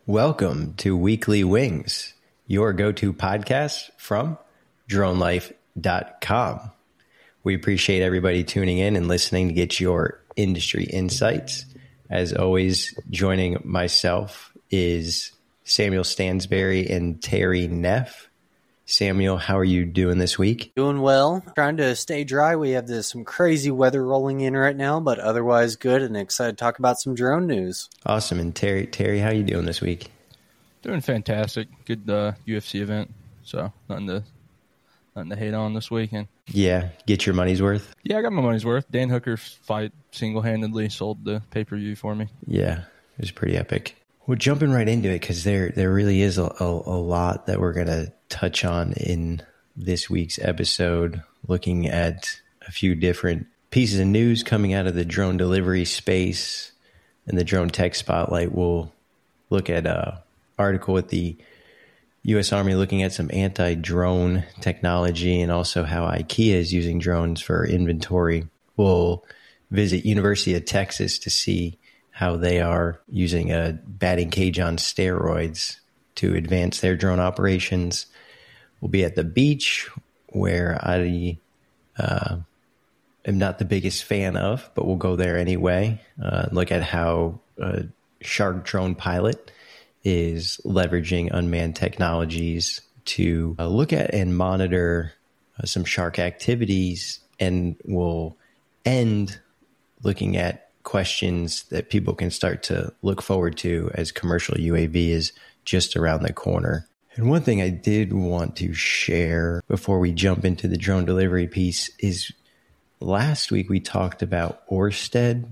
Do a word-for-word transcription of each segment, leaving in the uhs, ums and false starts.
Welcome to Weekly Wings, your go-to podcast from drone life dot com. We appreciate everybody tuning in and listening to get your industry insights. As always, joining myself is Samuel Stansberry and Terry Neff. Samuel, how are you doing this week? Doing well. Trying to stay dry. We have this, some crazy weather rolling in right now, but otherwise good and excited to talk about some drone news. Awesome. And Terry, Terry, how are you doing this week? Doing fantastic. Good uh, U F C event, so nothing to nothing to hate on this weekend. Yeah, get your money's worth? Yeah, I got my money's worth. Dan Hooker's fight single-handedly sold the pay-per-view for me. Yeah, it was pretty epic. We're jumping right into it because there there really is a, a, a lot that we're going to touch on in this week's episode, looking at a few different pieces of news coming out of the drone delivery space and the drone tech spotlight. We'll look at an article with the U S Army looking at some anti-drone technology and also how IKEA is using drones for inventory. We'll visit University of Texas to see how they are using a batting cage on steroids to advance their drone operations. We'll be at the beach, where I uh, am not the biggest fan of, but we'll go there anyway. Uh, look at how a Shark drone pilot is leveraging unmanned technologies to uh, look at and monitor uh, some shark activities, and we'll end looking at questions that people can start to look forward to as commercial U A V is just around the corner. And one thing I did want to share before we jump into the drone delivery piece is last week we talked about Ørsted,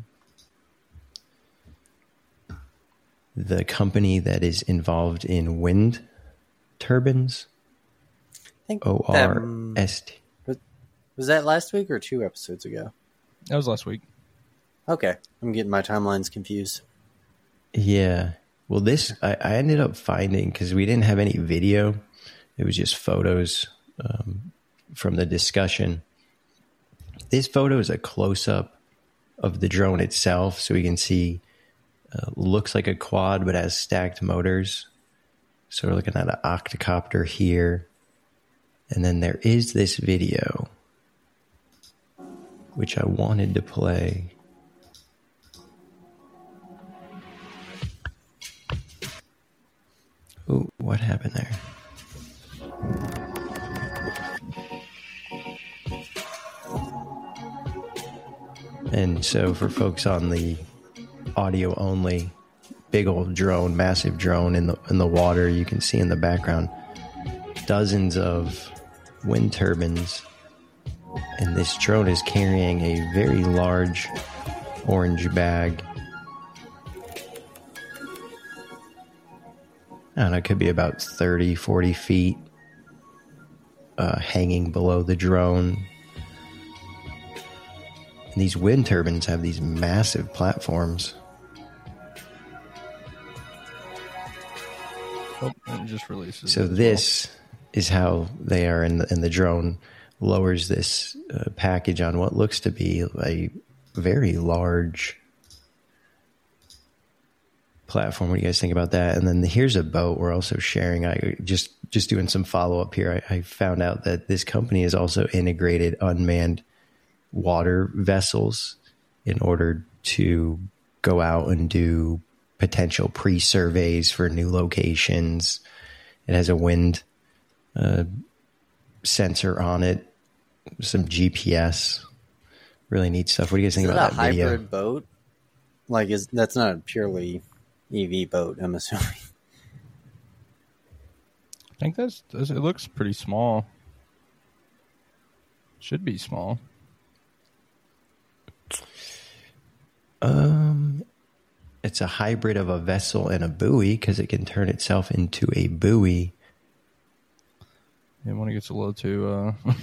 the company that is involved in wind turbines. I think O R S T. Was, was that last week or two episodes ago? That was last week. Okay, I'm getting my timelines confused. Yeah. Well, this, I, I ended up finding, because we didn't have any video. It was just photos um, from the discussion. This photo is a close-up of the drone itself, so we can see, uh, looks like a quad, but has stacked motors. So we're looking at an octocopter here. And then there is this video, which I wanted to play. Ooh, what happened there? And so for folks on the audio only, big old drone, massive drone in the in the water, you can see in the background dozens of wind turbines. And this drone is carrying a very large orange bag. I don't know, it could be about thirty, forty feet uh, hanging below the drone. And these wind turbines have these massive platforms. Oh, it just releases. So this well. is how they are, in the, and the drone lowers this uh, package on what looks to be a very large platform. What do you guys think about that? And then here's a boat we're also sharing. I just just doing some follow up here. I, I found out that this company has also integrated unmanned water vessels in order to go out and do potential pre surveys for new locations. It has a wind uh, sensor on it, some G P S, really neat stuff. What do you guys think is about that that video? Hybrid boat? Like, is that's not a purely E V boat, I'm assuming. I think that's, it looks pretty small. Should be small. Um, it's a hybrid of a vessel and a buoy because it can turn itself into a buoy. Yeah, when it gets a little too... Uh,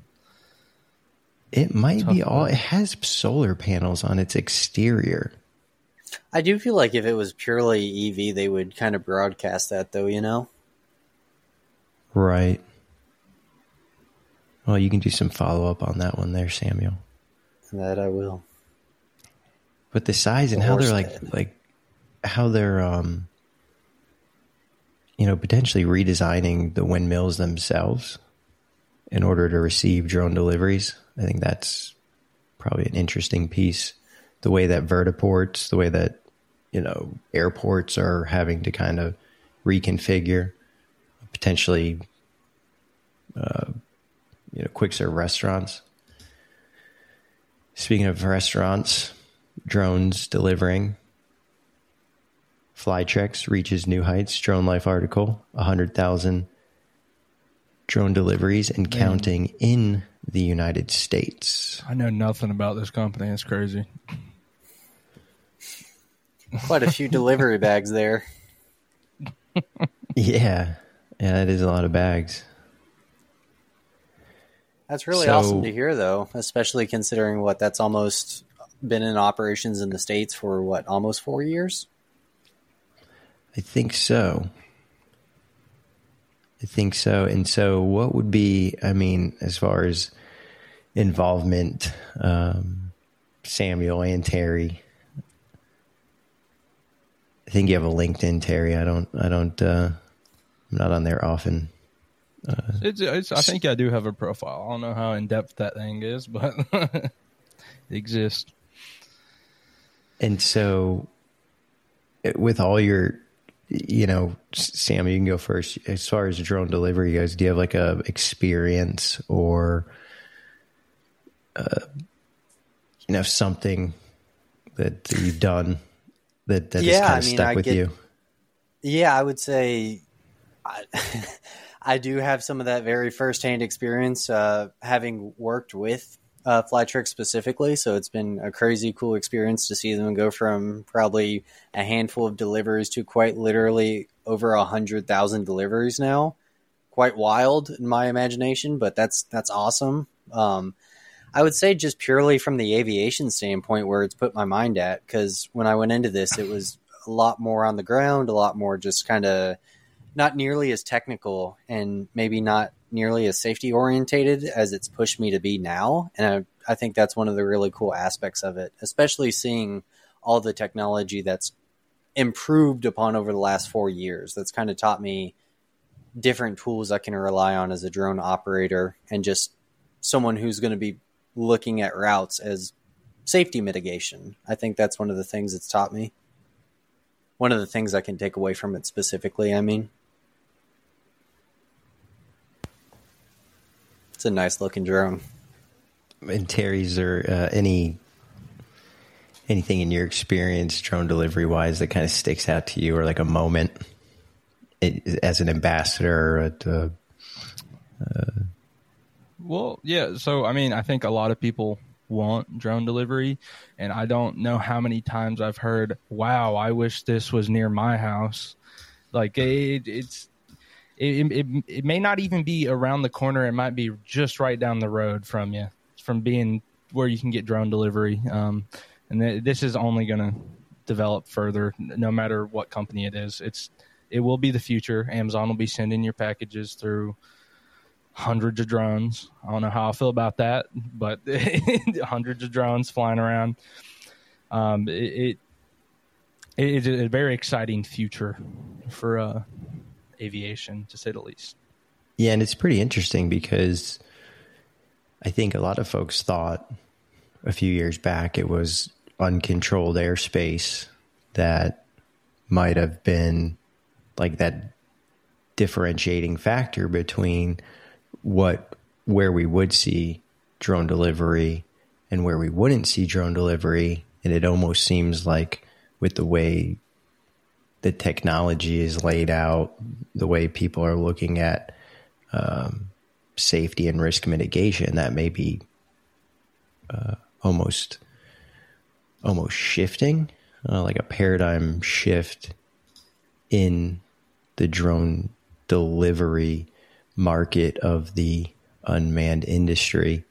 it might be all... It has solar panels on its exterior. I do feel like if it was purely E V, they would kind of broadcast that, though, you know? Right. Well, you can do some follow-up on that one there, Samuel. That I will. But the size and how they're like, like how they're um, you know, potentially redesigning the windmills themselves in order to receive drone deliveries. I think that's probably an interesting piece. The way that vertiports, the way that, you know, airports are having to kind of reconfigure, potentially, uh, you know, quick serve restaurants. Speaking of restaurants, drones delivering. Flytrex reaches new heights. Drone Life article, one hundred thousand drone deliveries and counting in the United States. I know nothing about this company. It's crazy. Quite a few delivery bags there. Yeah. Yeah, that is a lot of bags. That's really So- awesome to hear, though, especially considering what that's almost been in operations in the States for, what, almost four years? I think so. I think so. And so what would be, I mean, as far as involvement, um, Samuel and Terry, I think you have a LinkedIn, Terry. I don't, I don't, uh, I'm not on there often. Uh, It's, it's. I think I do have a profile. I don't know how in depth that thing is, but it exists. And so with all your, you know, Sam, you can go first. As far as drone delivery goes, do you have like a experience or, uh, you know, something that you've done that, that Yeah, has kind I of mean, stuck I with get- you? Yeah, I would say I, I do have some of that very firsthand experience, uh, having worked with uh, Flytrex specifically. So it's been a crazy cool experience to see them go from probably a handful of deliveries to quite literally over a hundred thousand deliveries now. Quite wild in my imagination, but that's that's awesome. Um, I would say just purely from the aviation standpoint, where it's put my mind at, because when I went into this, it was a lot more on the ground, a lot more just kind of not nearly as technical and maybe not nearly as safety orientated as it's pushed me to be now. And I, I think that's one of the really cool aspects of it, especially seeing all the technology that's improved upon over the last four years. That's kind of taught me different tools I can rely on as a drone operator and just someone who's going to be looking at routes as safety mitigation. I think that's one of the things it's taught me. One of the things I can take away from it specifically, I mean. It's a nice looking drone. And Terry's, or uh, any anything in your experience drone delivery wise that kind of sticks out to you, or like a moment it, as an ambassador at, uh, uh, Well, yeah. So, I mean, I think a lot of people want drone delivery, and I don't know how many times I've heard, wow, I wish this was near my house. Like, it, it's, it, it, it may not even be around the corner. It might be just right down the road from you, from being where you can get drone delivery. Um, and th- this is only going to develop further, no matter what company it is. It's, it will be the future. Amazon will be sending your packages through hundreds of drones. I don't know how I feel about that, but hundreds of drones flying around. Um, it, it it's a very exciting future for uh, aviation, to say the least. yeah, and it's pretty interesting because I think a lot of folks thought a few years back it was uncontrolled airspace that might have been like that differentiating factor between what where we would see drone delivery and where we wouldn't see drone delivery. And it almost seems like with the way the technology is laid out, the way people are looking at um, safety and risk mitigation, that may be uh, almost almost shifting, uh, like a paradigm shift in the drone delivery market of the unmanned industry.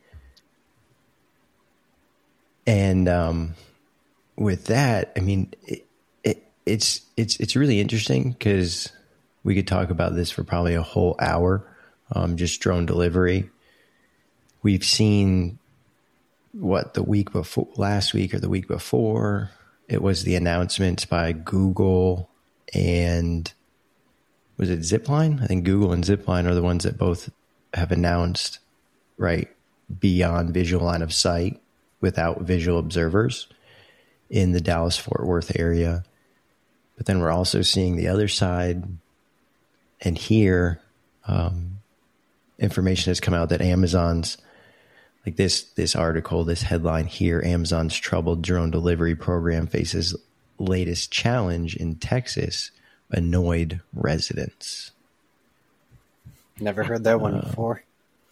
And um, with that, I mean, it, it, it's it's it's really interesting because we could talk about this for probably a whole hour, um, just drone delivery. We've seen what the week before, last week or the week before, it was the announcements by Google and was it Zipline? I think Google and Zipline are the ones that both have announced, right, beyond visual line of sight without visual observers in the Dallas-Fort Worth area. But then we're also seeing the other side, and here um, information has come out that Amazon's, like this this article, this headline here, Amazon's troubled drone delivery program faces latest challenge in Texas, annoyed residents. Never heard that one uh, before.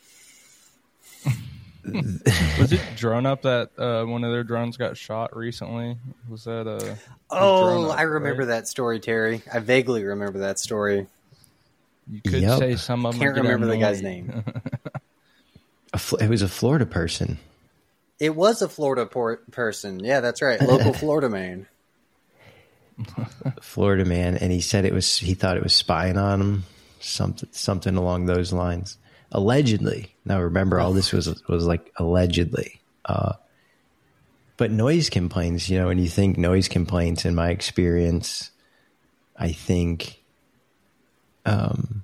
Was it Drone Up that uh, one of their drones got shot recently? Was that a? Oh, Up, I remember right? that story, Terry. I vaguely remember that story. You could Yep. say some of them. Can't remember the guy's name. a, it was a Florida person. It was a Florida por- person. Yeah, that's right. Local Florida man. Florida man, and he said it was. He thought it was spying on him. Something, something along those lines. Allegedly. Now remember, all this was was like allegedly. Uh, but noise complaints, you know, when you think noise complaints, in my experience, I think, um,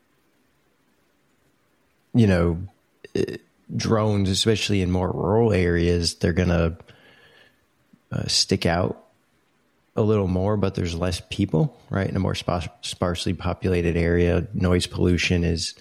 you know, drones, especially in more rural areas, they're gonna uh, stick out a little more, but there's less people, right? In a more sparse, sparsely populated area, noise pollution is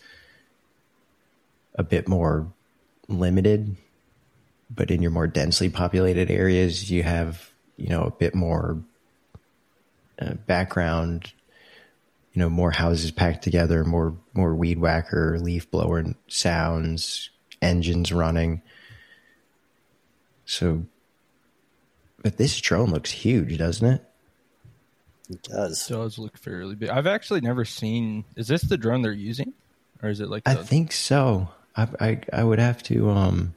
a bit more limited, but in your more densely populated areas, you have, you know, a bit more uh, background, you know, more houses packed together, more, more weed whacker, leaf blower sounds, engines running. So, but this drone looks huge, doesn't it? It does. It does look fairly big. I've actually never seen, is this the drone they're using? Or is it like I the, think so. I, I I would have to, um,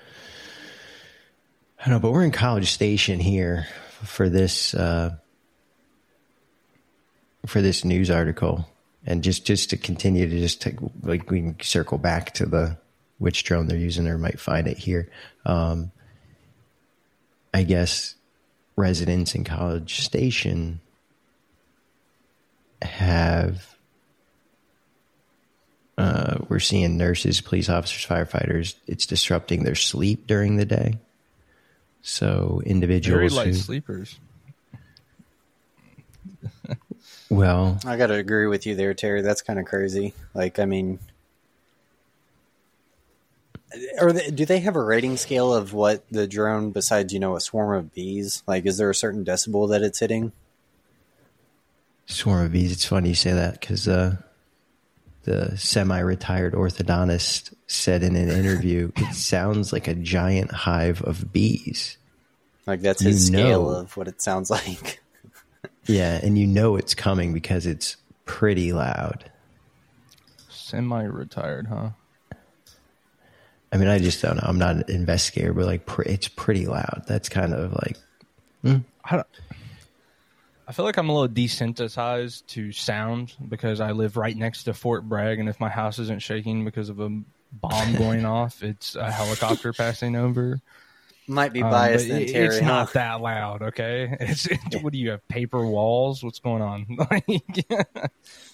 I don't know, but we're in College Station here for this, uh, for this news article. And just, just to continue to just take, like, we can circle back to the, which drone they're using, or might find it here. Um, I guess residents in College Station have, Uh, we're seeing nurses, police officers, firefighters. It's disrupting their sleep during the day. So individuals, very light who, sleepers. Well, I got to agree with you there, Terry. That's kind of crazy. Like, I mean, or do they have a rating scale of what the drone, besides, you know, a swarm of bees? Like, is there a certain decibel that it's hitting? Swarm of bees. It's funny you say that, because uh, the semi-retired orthodontist said in an interview, it sounds like a giant hive of bees. Like, that's his You scale know. of what it sounds like. Yeah, and you know it's coming because it's pretty loud. Semi-retired, huh? I mean, I just don't know. I'm not an investigator, but like, pr- it's pretty loud. That's kind of like, hmm. I, don't, I feel like I'm a little desensitized to sound because I live right next to Fort Bragg, and if my house isn't shaking because of a bomb going off, it's a helicopter passing over. Might be Um, biased but then, it- Terry. It's huh? not that loud, okay? It's, it, what do you have, paper walls? What's going on? Like,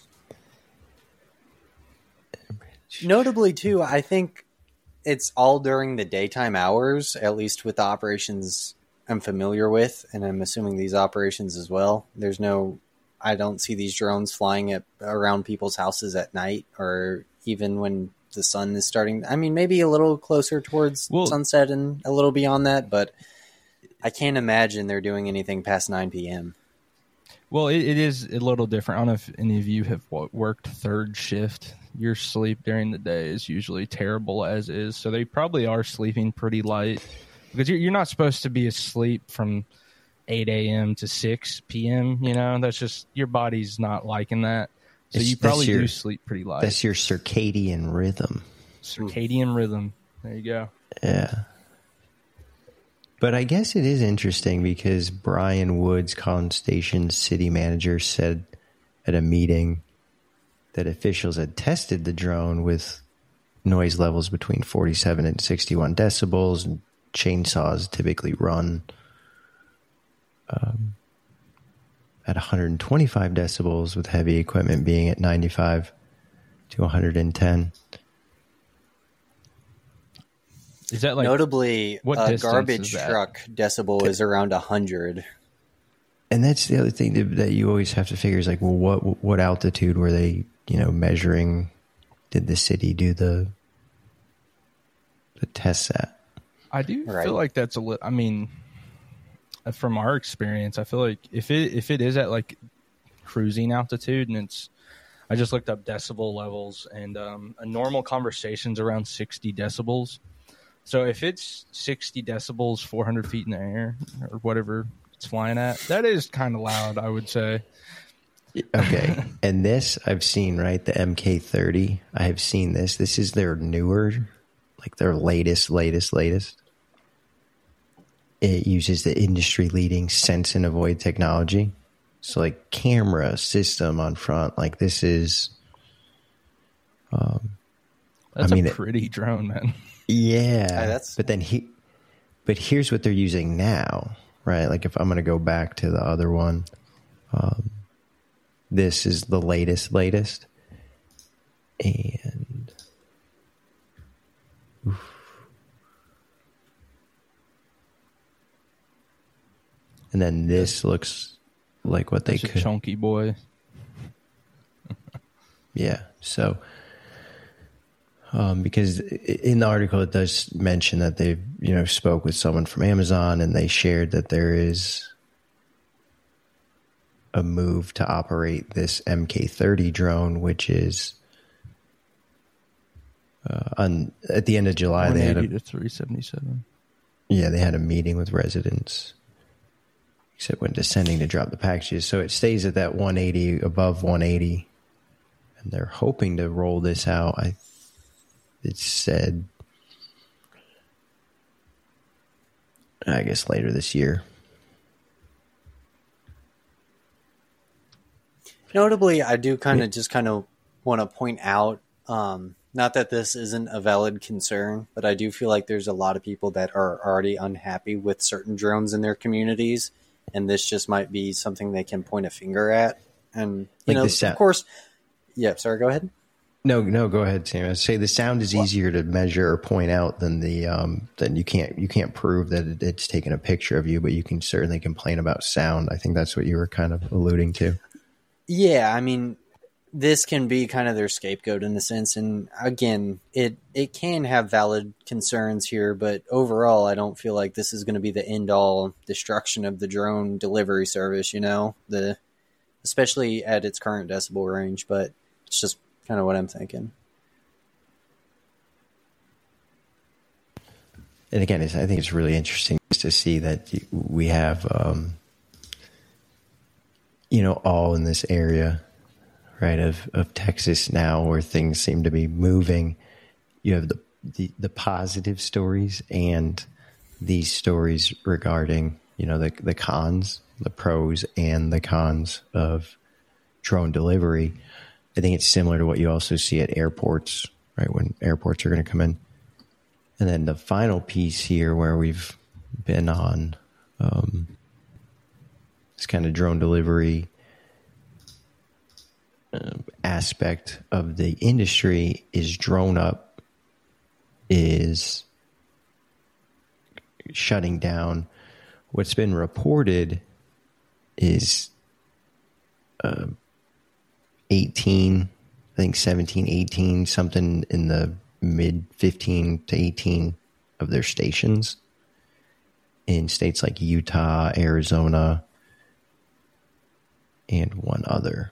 Notably, too, I think it's all during the daytime hours, at least with the operations I'm familiar with, and I'm assuming these operations as well. There's no, I don't see these drones flying at around people's houses at night, or even when the sun is starting. I mean, maybe a little closer towards Well- sunset and a little beyond that, but I can't imagine they're doing anything past nine p.m. well, it, it is a little different. I don't know if any of you have wo- worked third shift. Your sleep during the day is usually terrible as is, so they probably are sleeping pretty light because you're, you're not supposed to be asleep from eight a.m. to six p.m. You know, that's just your body's not liking that. So It's- you probably that's your- do sleep pretty light. That's your circadian rhythm. Circadian rhythm. There you go. Yeah. But I guess it is interesting because Brian Woods, College Station's city manager, said at a meeting that officials had tested the drone with noise levels between forty-seven and sixty-one decibels, and chainsaws typically run, um, at one hundred twenty-five decibels, with heavy equipment being at ninety-five to one hundred ten. Is that like notably what a distance garbage is that? truck decibel is around one hundred? And that's the other thing that, that you always have to figure is like, well, what what altitude were they, you know, measuring? Did the city do the the tests at? I do Right. feel like that's a little. I mean, from our experience, I feel like if it if it is at like cruising altitude, and it's, I just looked up decibel levels, and um, a normal conversation's around sixty decibels. So if it's sixty decibels, four hundred feet in the air, or whatever it's flying at, that is kind of loud, I would say. Okay. And this I've seen, right? The M K thirty. I have seen this. This is their newer, like their latest, latest, latest. It uses the industry leading sense and avoid technology. So like camera system on front, like this is, um, That's I mean, a it- pretty drone, man. yeah, Uh, that's- but then he, but here's what they're using now, right? Like if I'm going to go back to the other one, um, this is the latest, latest. And oof. And then this looks like what they It's a could. chunky boy. Yeah. So, um, because i- in the article it does mention that they, you know, spoke with someone from Amazon, and they shared that there is a move to operate this M K thirty drone, which is uh, on at the end of July. They had one eighty a to three seventy-seven. yeah, they had a meeting with residents. Except when descending to drop the packages, so it stays at that one eighty, above one eighty, and they're hoping to roll this out. I it said, I guess later this year. Notably, I do kind of just kind of want to point out, um, not that this isn't a valid concern, but I do feel like there's a lot of people that are already unhappy with certain drones in their communities, and this just might be something they can point a finger at. And you Like know, the sound- of course, yeah. Sorry, go ahead. No, no, go ahead, Sam. I'd say the sound is easier to measure or point out than the um, than you can't you can't prove that it, it's taken a picture of you, but you can certainly complain about sound. I think that's what you were kind of alluding to. Yeah, I mean, this can be kind of their scapegoat in a sense, and again, it it can have valid concerns here, but overall, I don't feel like this is going to be the end all destruction of the drone delivery service. You know, the especially at its current decibel range, but it's just kind of what I'm thinking. And again, it's, I think it's really interesting to see that you- we have, um, you know, all in this area, right, of, of Texas now, where things seem to be moving. You have the, the, the positive stories and these stories regarding, you know, the, the cons, the pros and the cons of drone delivery. I think it's similar to what you also see at airports, right, when airports are going to come in. And then the final piece here where we've been on um, this kind of drone delivery uh, aspect of the industry is DroneUp is shutting down. What's been reported is uh, eighteen, I think seventeen, eighteen, something in the mid fifteen to eighteen of their stations in states like Utah, Arizona, and one other.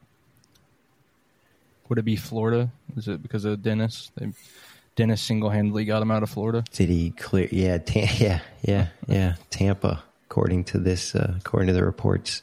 Would it be Florida? Is it because of Dennis? They, Dennis single-handedly got him out of Florida. Did he clear? Yeah, ta- yeah, yeah, yeah. Tampa, according to this, uh, according to the reports.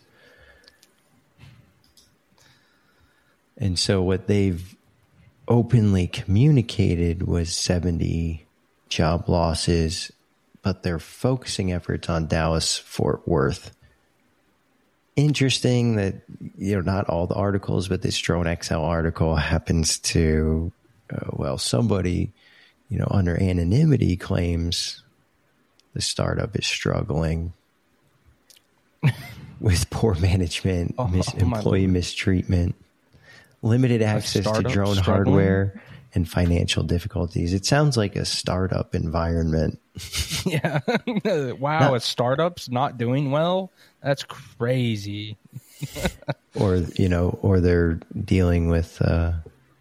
And so what they've openly communicated was seventy job losses, but they're focusing efforts on Dallas, Fort Worth. Interesting that, you know, not all the articles, but this Drone X L article happens to, uh, well, somebody, you know, under anonymity claims the startup is struggling. with poor management, Oh, mis- oh my employee Lord. mistreatment, limited access to startup drone struggling? hardware, and financial difficulties. It sounds like a startup environment. Yeah. Wow, Not- a startup's not doing well? That's crazy. Or, you know, or they're dealing with, uh,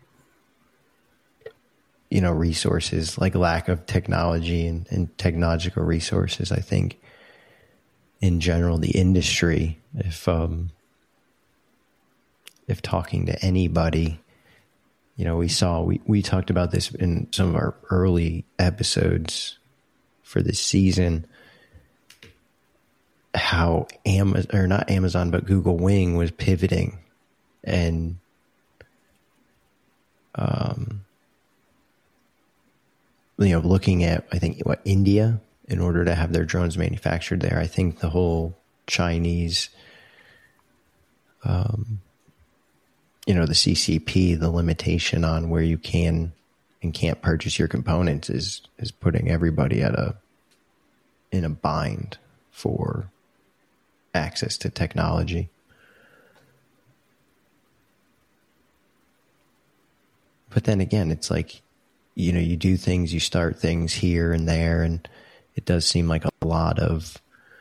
you know, resources, like lack of technology and, and technological resources. I think in general, the industry, if, um, if talking to anybody, you know, we saw, we, we talked about this in some of our early episodes for this season, how Amazon, or not Amazon, but Google Wing was pivoting and, um, you know, looking at, I think, what, India, in order to have their drones manufactured there. I think the whole Chinese, um, you know, the C C P, the limitation on where you can and can't purchase your components is, is putting everybody at a, in a bind for access to technology. But then again, it's like, you know, you do things, you start things here and there, and it does seem like a lot of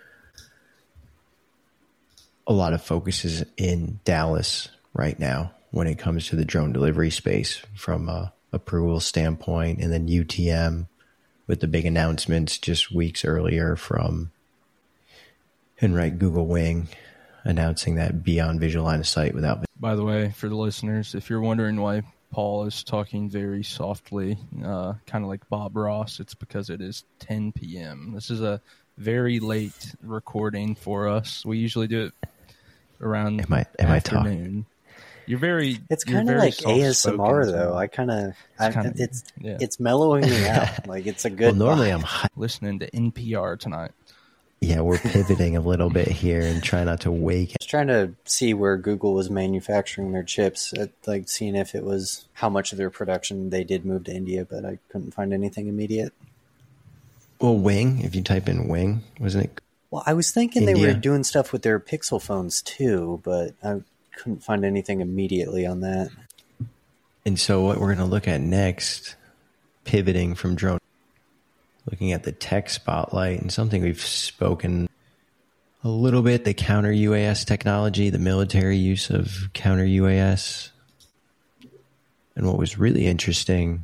a lot of focus is in Dallas right now when it comes to the drone delivery space from a approval standpoint, and then U T M with the big announcements just weeks earlier from, and right, Google Wing announcing that beyond visual line of sight without. By the way, for the listeners, if you're wondering why Paul is talking very softly, uh, kind of like Bob Ross, it's because it is ten p.m. This is a very late recording for us. We usually do it around Am I am I talking? afternoon. You're very. It's you're kind of very like A S M R soft-spoken, though. so I kind of, It's kinda- it's yeah. it's mellowing me out. Like it's a Well, good. normally vibe. I'm hi- listening to N P R tonight. yeah, we're pivoting a little bit here and try not to wake. I was trying to see where Google was manufacturing their chips, at, like seeing if it was how much of their production they did move to India, but I couldn't find anything immediate. Well, Wing, if you type in Wing, wasn't it? Well, I was thinking they India. were doing stuff with their Pixel phones too, but I couldn't find anything immediately on that. And so what we're going to look at next, pivoting from drone, looking at the tech spotlight and something we've spoken a little bit, the counter U A S technology, the military use of counter U A S. And what was really interesting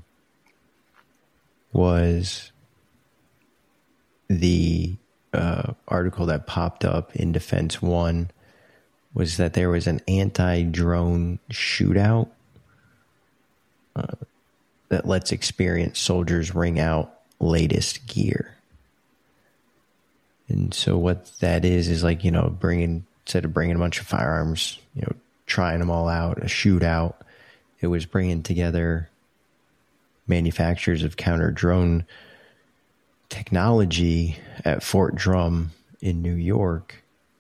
was the uh, article that popped up in Defense One was that there was an anti-drone shootout uh, that lets experienced soldiers ring out latest gear. And so what that is, is like, you know, bringing, instead of bringing a bunch of firearms, you know, trying them all out, a shootout, it was bringing together manufacturers of counter drone technology at Fort Drum in New York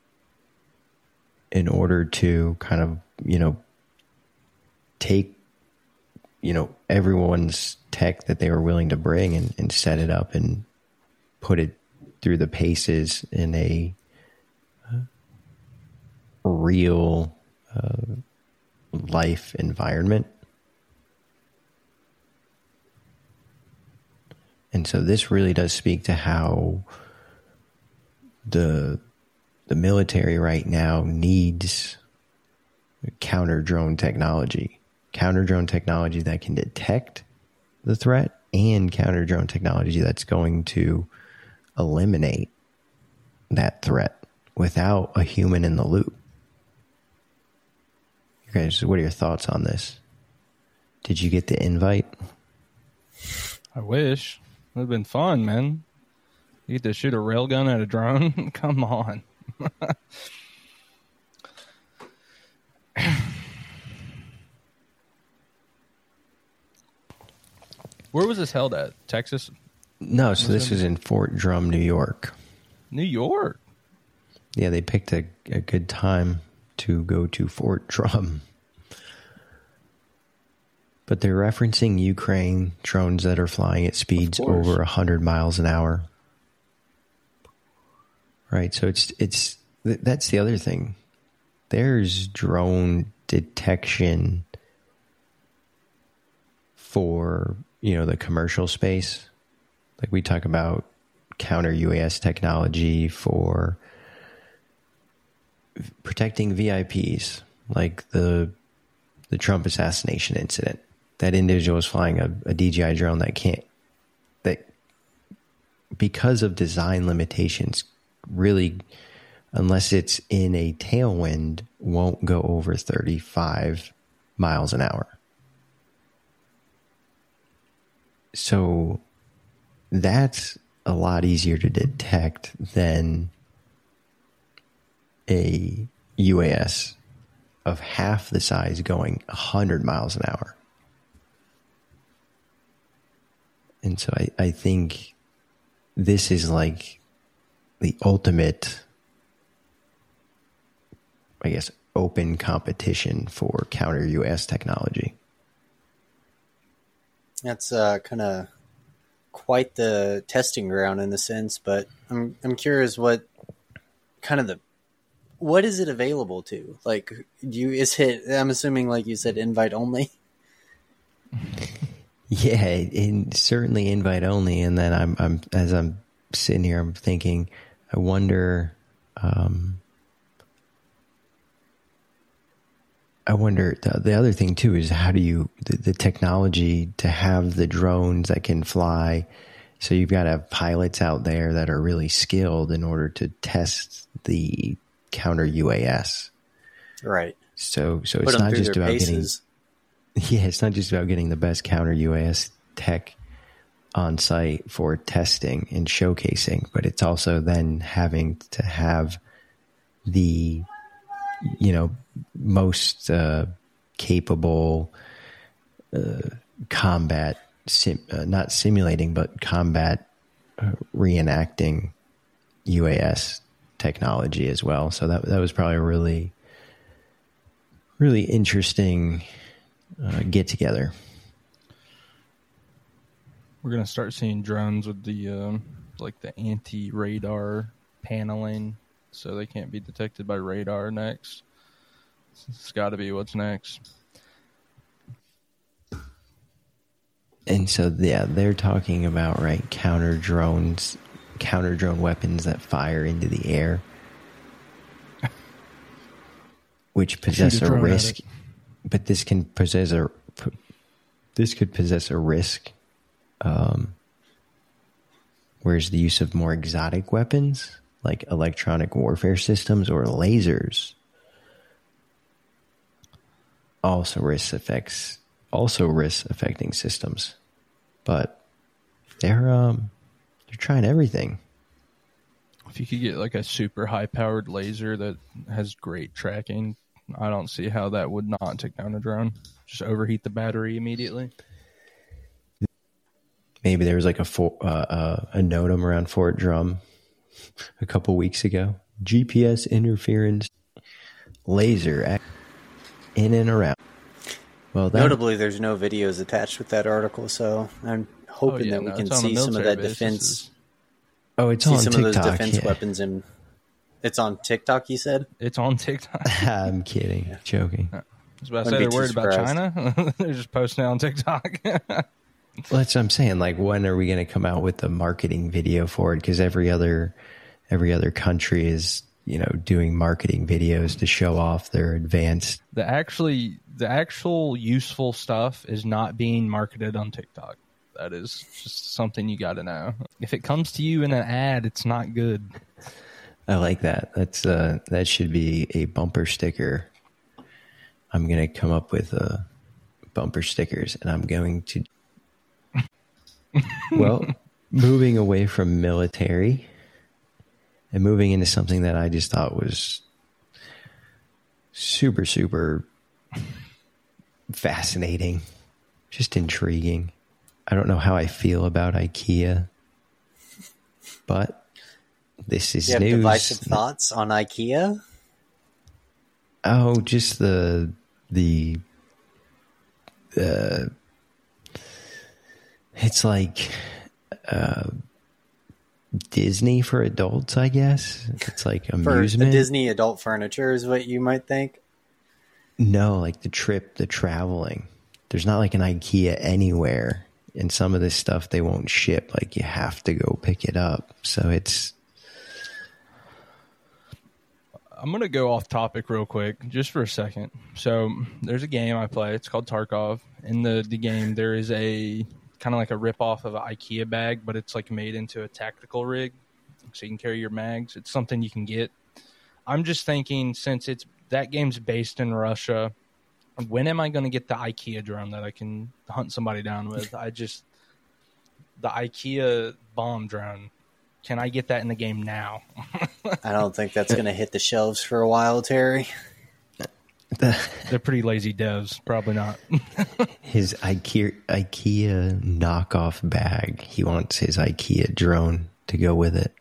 in order to kind of, you know, take, you know, everyone's tech that they were willing to bring and, and set it up and put it through the paces in a uh, real uh, life environment. And so this really does speak to how the the military right now needs counter drone technology, counter drone technology that can detect the threat, and counter drone technology that's going to eliminate that threat without a human in the loop. You guys, what are your thoughts on this? Did you get the invite? I wish. It would have been fun, man. You get to shoot a railgun at a drone? Come on. Where was this held at? Texas? No, so this is in Fort Drum, New York. New York? Yeah, they picked a, a good time to go to Fort Drum. But they're referencing Ukraine drones that are flying at speeds Of course. over one hundred miles an hour. Right, so it's it's th- that's the other thing. There's drone detection for, you know, the commercial space. Like we talk about counter U A S technology for protecting V I Ps, like the the Trump assassination incident. That individual was flying a, a D J I drone that can't, that because of design limitations, really, unless it's in a tailwind, won't go over thirty-five miles an hour. So that's a lot easier to detect than a U A S of half the size going one hundred miles an hour. And so I, I think this is like the ultimate, I guess, open competition for counter U A S technology. That's uh, kind of quite the testing ground in a sense, but I'm I'm curious what kind of the what is it available to? Like, do you is it? I'm assuming, like you said, invite only. Yeah, in, certainly invite only. And then I'm I'm as I'm sitting here, I'm thinking, I wonder. Um, I wonder, the, the other thing too is how do you, the, the technology to have the drones that can fly. So you've got to have pilots out there that are really skilled in order to test the counter U A S. Right. So, so it's not just about paces. getting, yeah, it's not just about getting the best counter U A S tech on site for testing and showcasing, but it's also then having to have the, you know, most uh, capable uh, combat, sim, uh, not simulating, but combat uh, reenacting U A S technology as well. So that that was probably a really, really interesting uh, get together. We're gonna start seeing drones with the um, like the anti-radar paneling, so they can't be detected by radar next. It's got to be what's next. And so, yeah, they're talking about, right, counter drones, counter drone weapons that fire into the air, which possess a risk. But this can possess a, this could possess a risk. Um, whereas the use of more exotic weapons, like electronic warfare systems or lasers, also risks affects also risks affecting systems. But they're um they're trying everything. If you could get like a super high powered laser that has great tracking, I don't see how that would not take down a drone. Just overheat the battery immediately. Maybe there was like a for, uh, uh, a NOTAM around Fort Drum a couple weeks ago. G P S interference laser in and around. Well, that, notably, there's no videos attached with that article, so I'm hoping oh, yeah, that we no, can see some of that defense. Oh, it's see on some TikTok. of those defense yeah. weapons, and it's on TikTok. You said it's on TikTok. I'm kidding, yeah. joking. I was about to say they're worried surprised. about China. They're just posting it on TikTok. Well, that's what I'm saying. Like, when are we going to come out with the marketing video for it? Because every other every other country is, you know, doing marketing videos to show off their advanced. The actually, the actual useful stuff is not being marketed on TikTok. That is just something you got to know. If it comes to you in an ad, it's not good. I like that. That's uh, that should be a bumper sticker. I'm going to come up with uh, bumper stickers, and I'm going to. Well, moving away from military and moving into something that I just thought was super, super fascinating, just intriguing. I don't know how I feel about IKEA, but this is you have news. Divisive thoughts on IKEA? Oh, just the the uh, it's like uh, Disney for adults, I guess. It's like For amusement. the Disney adult furniture is what you might think. No, like the trip, the traveling. There's not like an IKEA anywhere. And some of this stuff they won't ship. Like you have to go pick it up. So it's... I'm going to go off topic real quick, just for a second. So there's a game I play. It's called Tarkov. In the, the game, there is a kind of like a ripoff of an IKEA bag, but it's like made into a tactical rig, so you can carry your mags. It's something you can get. I'm just thinking, since it's that game's based in Russia, when am I going to get the IKEA drone that I can hunt somebody down with? I just... The IKEA bomb drone. Can I get that in the game now? I don't think that's going to hit the shelves for a while, Terry. They're pretty lazy devs. Probably not. His IKEA, IKEA knockoff bag. He wants his IKEA drone to go with it.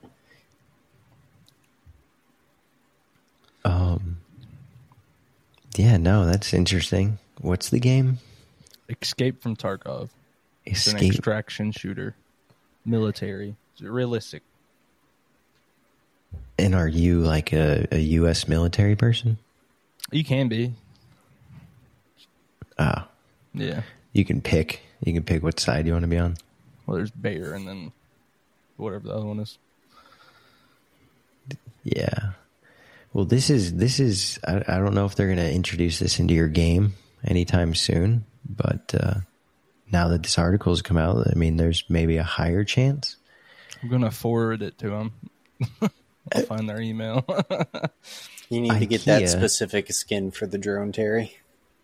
Um. Yeah, no, that's interesting. What's the game? Escape from Tarkov. It's Escape. an extraction shooter. Military. It's realistic. And are you like a, a U S military person? You can be. Ah. Yeah. You can pick. You can pick what side you want to be on. Well, there's Bayer and then whatever the other one is. Yeah. Well, this is, this is, I, I don't know if they're going to introduce this into your game anytime soon, but uh, now that this article has come out, I mean, there's maybe a higher chance. I'm going to forward it to them. I'll find their email. You need to get IKEA. that specific skin for the drone, Terry.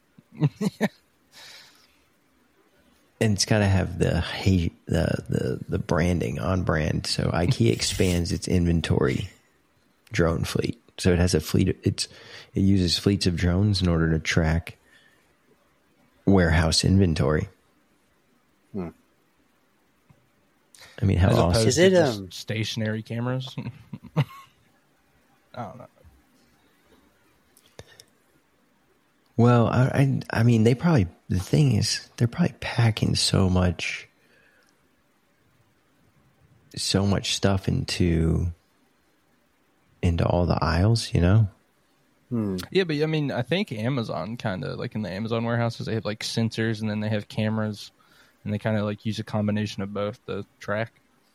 And it's got to have the, hey, the the the branding on brand. So IKEA expands its inventory drone fleet. So it has a fleet. It's it uses fleets of drones in order to track warehouse inventory. Hmm. I mean, how As awesome opposed Is to it, just um, stationary cameras? I don't know. Well, I, I, I mean, they probably, the thing is, they're probably packing so much, so much stuff into, into all the aisles, you know? Hmm. Yeah, but I mean, I think Amazon kind of, like in the Amazon warehouses, they have like sensors and then they have cameras and they kind of like use a combination of both to track.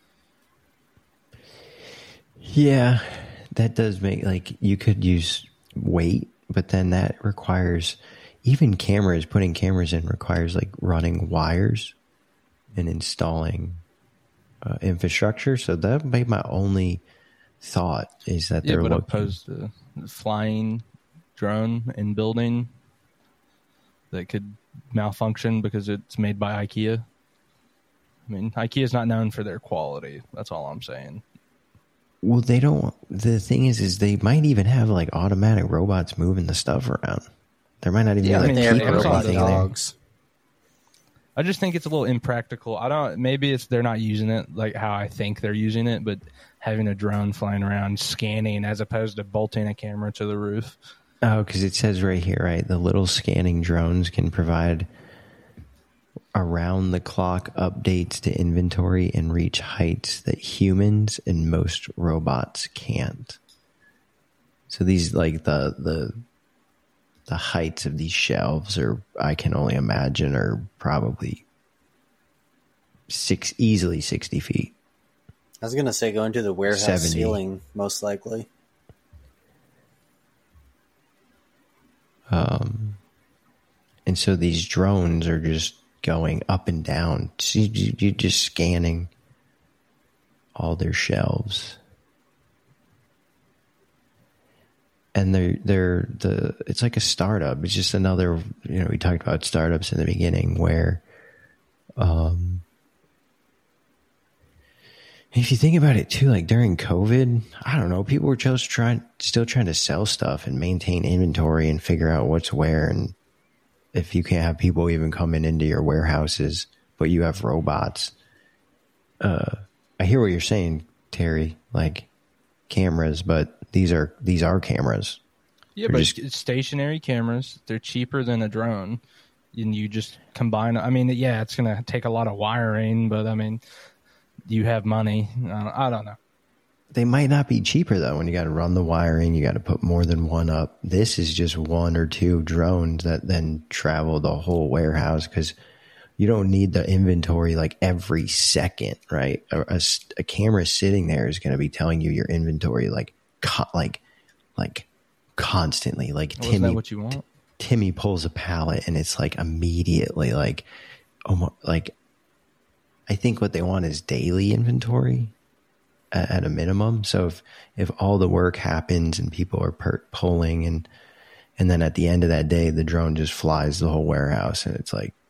Yeah, that does make, like, you could use weight, but then that requires, even cameras, putting cameras in requires like running wires and installing uh, infrastructure. So that might be my only thought is that Yeah, they're but looking. opposed to flying drone in building that could malfunction because it's made by IKEA. I mean, IKEA is not known for their quality. That's all I'm saying. Well, they don't. The thing is, is they might even have like automatic robots moving the stuff around. There might not even Yeah, I be mean, like they have people or Amazon anything there. dogs. I just think it's a little impractical. I don't. Maybe it's they're not using it like how I think they're using it, but having a drone flying around scanning as opposed to bolting a camera to the roof. Oh, because it says right here, right? The little scanning drones can provide around-the-clock updates to inventory and reach heights that humans and most robots can't. So these, like the the the heights of these shelves, are I can only imagine, are probably six easily sixty feet. I was going to say going to the warehouse seventy. ceiling, most likely. Um, and so these drones are just going up and down. So you, you're just scanning all their shelves. And they're, they're the, it's like a startup. It's just another, you know, we talked about startups in the beginning where, um, if you think about it too, like during COVID, I don't know, people were just trying, still trying to sell stuff and maintain inventory and figure out what's where. And if you can't have people even coming into your warehouses, but you have robots, uh, I hear what you're saying, Terry, like cameras, but these are, these are cameras. Yeah, They're but just- it's stationary cameras. They're cheaper than a drone. And you just combine, I mean, yeah, it's going to take a lot of wiring, but I mean, you have money. I don't, I don't know. They might not be cheaper though when you got to run the wiring, you got to put more than one up. This is just one or two drones that then travel the whole warehouse because you don't need the inventory like every second, right? A, a, a camera sitting there is going to be telling you your inventory like co- like like constantly. Like Well, Timmy, isn't that what you want? T- Timmy pulls a pallet and it's like immediately like almost like I think what they want is daily inventory at, at a minimum. So if if all the work happens and people are per- pulling and and then at the end of that day the drone just flies the whole warehouse and it's like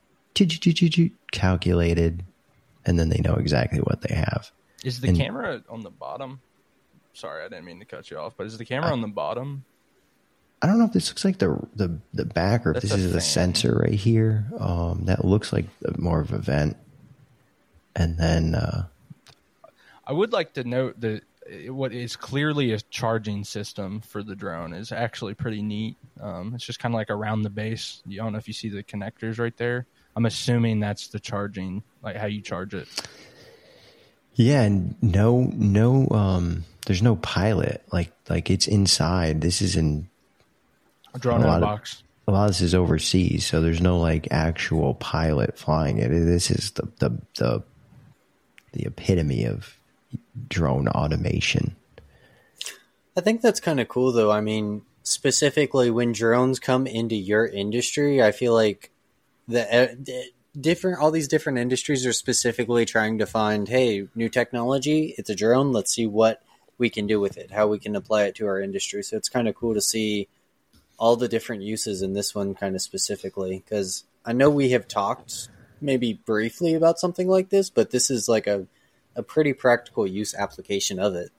calculated, and then they know exactly what they have. Is the and, camera on the bottom? Sorry, I didn't mean to cut you off, but is the camera I, on the bottom? I don't know if this looks like the the, the back or if That's this is the sensor right here. Um, that looks like more of a vent. And then uh, I would like to note that what is clearly a charging system for the drone is actually pretty neat. Um, it's just kind of like around the base. I don't know if you see the connectors right there. I'm assuming that's the charging, like how you charge it. Yeah, and no, no, um, there's no pilot. Like, like it's inside. This is in a drone in a box. Of, a lot of this is overseas, so there's no like actual pilot flying it. This is the the the, the epitome of drone automation. I think that's kind of cool, though. I mean, specifically when drones come into your industry, I feel like the uh, different all these different industries are specifically trying to find, hey, new technology, it's a drone, let's see what we can do with it, how we can apply it to our industry. So it's kind of cool to see all the different uses in this one kind of specifically, because I know we have talked maybe briefly about something like this, but this is like a, a pretty practical use application of it.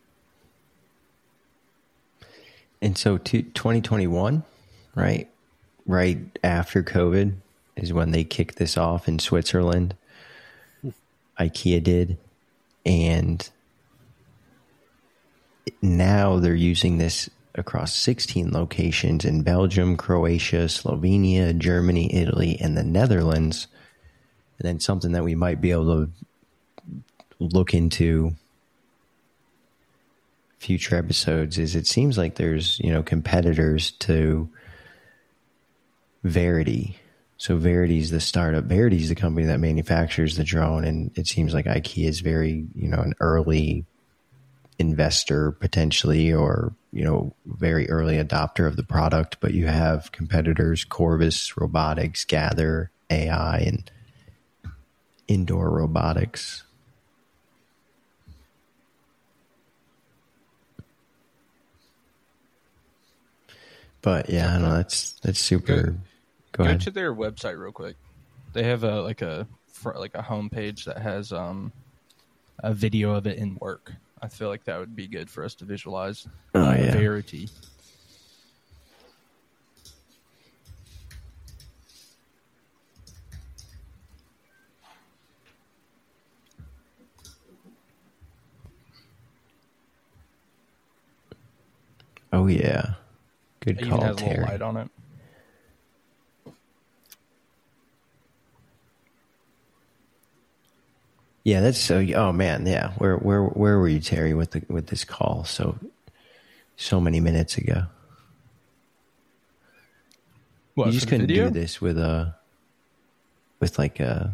And so to twenty twenty-one, right? Right after COVID is when they kicked this off in Switzerland. IKEA did. And now they're using this across sixteen locations in Belgium, Croatia, Slovenia, Germany, Italy, and the Netherlands. And then something that we might be able to look into future episodes is it seems like there's, you know, competitors to Verity. So Verity is the startup. Verity is the company that manufactures the drone, and it seems like IKEA is very, you know, an early investor potentially, or, you know, very early adopter of the product. But you have competitors, Corvus Robotics, Gather A I, and Indoor Robotics. But yeah, I don't know. That's that's super. Go, go go ahead. to their website real quick. They have a like a like a homepage that has um a video of it in work. I feel like that would be good for us to visualize. Oh uh, yeah, Verity. Oh yeah, good It call, even has Terry. a little light on it. Yeah, that's so. Oh man, yeah. Where where where were you, Terry, with the with this call? So so many minutes ago. What, you just for the couldn't video? do this with a with like a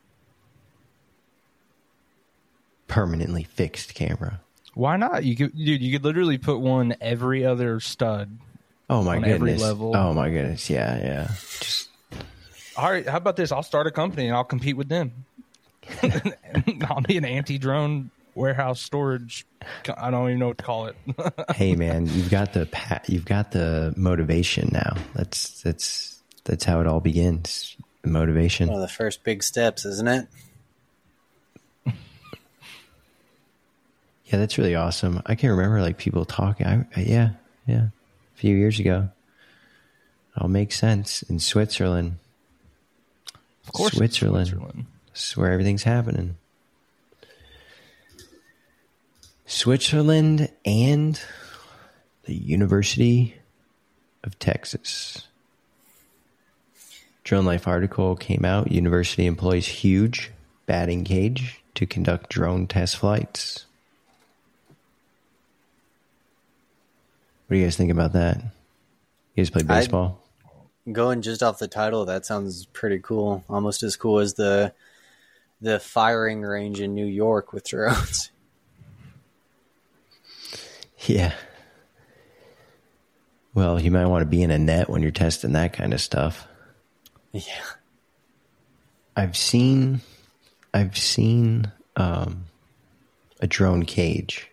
permanently fixed camera. Why not? You could, dude. You could literally put one every other stud. Oh my on goodness! every level. Oh my goodness! Yeah, yeah. Just All right, how about this? I'll start a company and I'll compete with them. I'll be an anti-drone warehouse storage. I don't even know what to call it. hey man, you've got the pa- you've got the motivation now. That's that's that's how it all begins. The motivation. One of the first big steps, isn't it? Yeah, that's really awesome. I can remember like people talking. I, yeah, yeah, a few years ago. It all makes sense in Switzerland. Of course, Switzerland. Switzerland. This is where everything's happening. Switzerland and the University of Texas. Drone Life article came out. University employs huge batting cage to conduct drone test flights. What do you guys think about that? You guys play baseball? I'd, going just off the title, that sounds pretty cool. Almost as cool as the the firing range in New York with drones. Yeah. Well, you might want to be in a net when you're testing that kind of stuff. Yeah. I've seen I've seen um, a drone cage.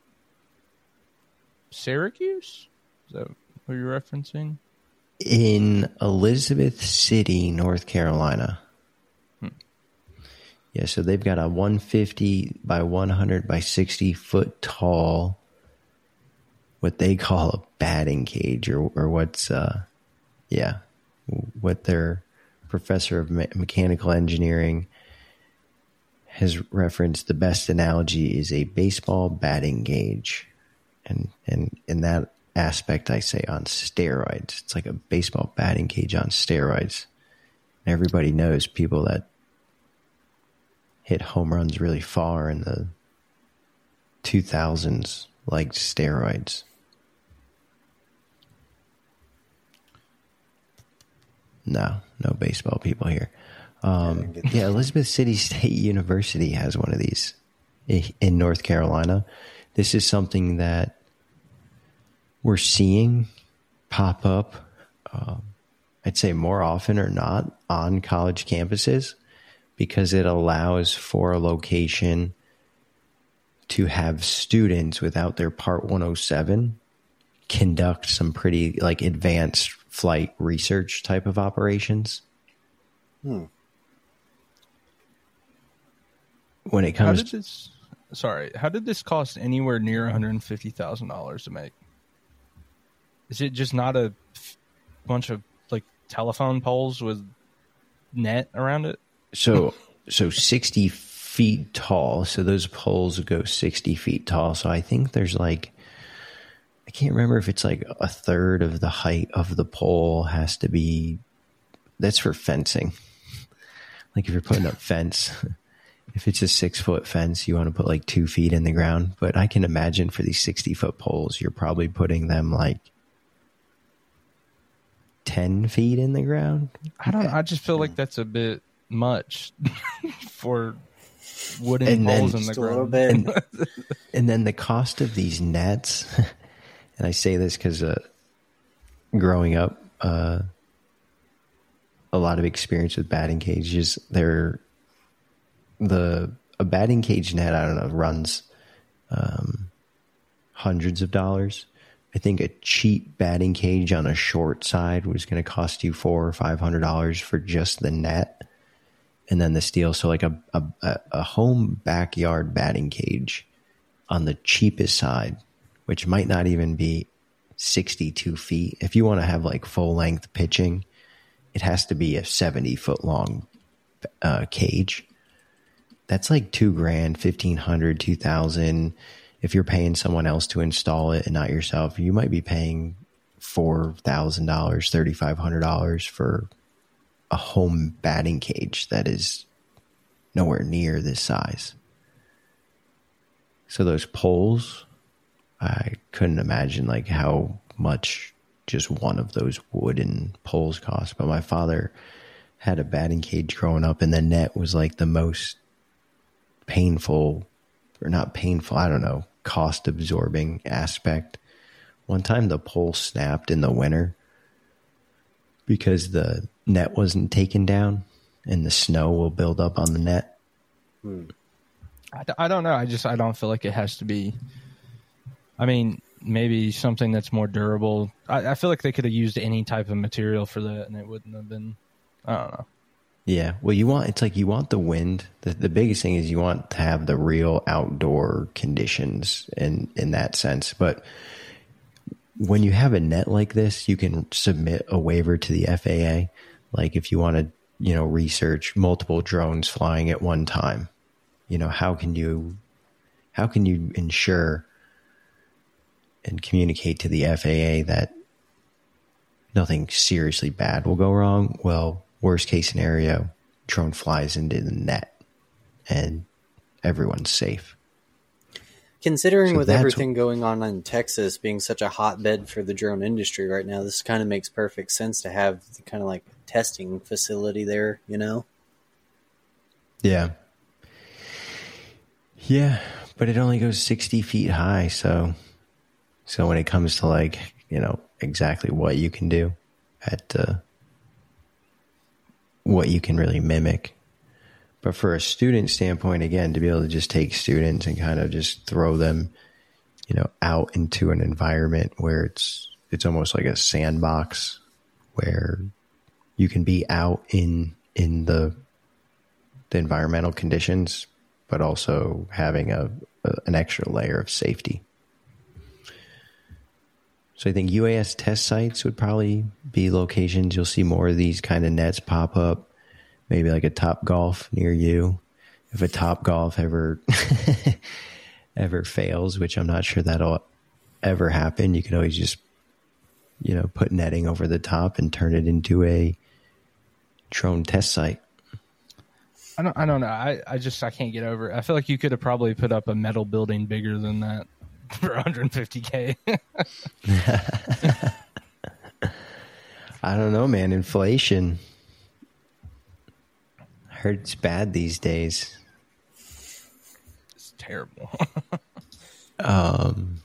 Syracuse? Is that what you're referencing? In Elizabeth City, North Carolina. Hmm. Yeah, so they've got a one fifty by one hundred by sixty foot tall, what they call a batting cage, or, or what's, uh, yeah, what their professor of me- mechanical engineering has referenced. The best analogy is a baseball batting cage. And, and in that aspect, I say on steroids. It's like a baseball batting cage on steroids. And everybody knows people that hit home runs really far in the two thousands like steroids. No, no baseball people here. Um, yeah, Elizabeth City State University has one of these in North Carolina. This is something that we're seeing pop up, um, I'd say more often or not, on college campuses, because it allows for a location to have students without their Part one oh seven conduct some pretty like advanced flight research type of operations. Hmm. When it comes, how did this, sorry, how did this cost anywhere near one hundred fifty thousand dollars to make? Is it just not a f- bunch of like telephone poles with net around it? So, so sixty feet tall. So those poles go sixty feet tall. So I think there's like, I can't remember if it's like a third of the height of the pole has to be, that's for fencing. Like if you're putting up fence, if it's a six foot fence, you want to put like two feet in the ground. But I can imagine for these sixty foot poles, you're probably putting them like ten feet in the ground. I don't know. I just feel like that's a bit much for wooden and poles then, in the just a ground. little bit. And, and then the cost of these nets, and I say this because uh, growing up, uh, a lot of experience with batting cages. They're the a batting cage net, I don't know, runs um, hundreds of dollars. I think a cheap batting cage on a short side was going to cost you four or five hundred dollars for just the net, and then the steel. So like a, a a home backyard batting cage on the cheapest side, which might not even be sixty-two feet. If you want to have like full length pitching, it has to be a seventy foot long uh, cage. That's like two grand, fifteen hundred, two thousand. If you're paying someone else to install it and not yourself, you might be paying four thousand dollars, thirty-five hundred dollars for a home batting cage that is nowhere near this size. So those poles, I couldn't imagine like how much just one of those wooden poles cost. But my father had a batting cage growing up, and the net was like the most painful, or not painful, I don't know, cost absorbing aspect. One time the pole snapped in the winter because the net wasn't taken down, and the snow will build up on the net. Hmm. I, I don't know. I just I don't feel like it has to be. I mean, maybe something that's more durable. I, I feel like they could have used any type of material for that, and it wouldn't have been. I don't know. Yeah, well, you want it's like you want the wind. The, the biggest thing is you want to have the real outdoor conditions in in that sense. But when you have a net like this, you can submit a waiver to the F A A. Like if you want to, you know, research multiple drones flying at one time, you know, how can you how can you ensure and communicate to the F A A that nothing seriously bad will go wrong? Well, worst case scenario, drone flies into the net and everyone's safe. Considering So with that's everything going on in Texas being such a hotbed for the drone industry right now, this kind of makes perfect sense to have the kind of like testing facility there, you know? Yeah. Yeah, but it only goes sixty feet high, so so when it comes to like, you know, exactly what you can do at uh, what you can really mimic. But for a student standpoint, again, to be able to just take students and kind of just throw them, you know, out into an environment where it's it's almost like a sandbox where you can be out in in the the environmental conditions, but also having a, a an extra layer of safety. So I think U A S test sites would probably be locations you'll see more of these kind of nets pop up. Maybe like a Top Golf near you. If a Top Golf ever ever fails, which I'm not sure that'll ever happen, you can always just, you know, put netting over the top and turn it into a drone test site. I don't. I don't know. I, I just I can't get over it. I feel like you could have probably put up a metal building bigger than that for one hundred fifty K. I don't know, man. Inflation. I heard it's bad these days. It's terrible. um,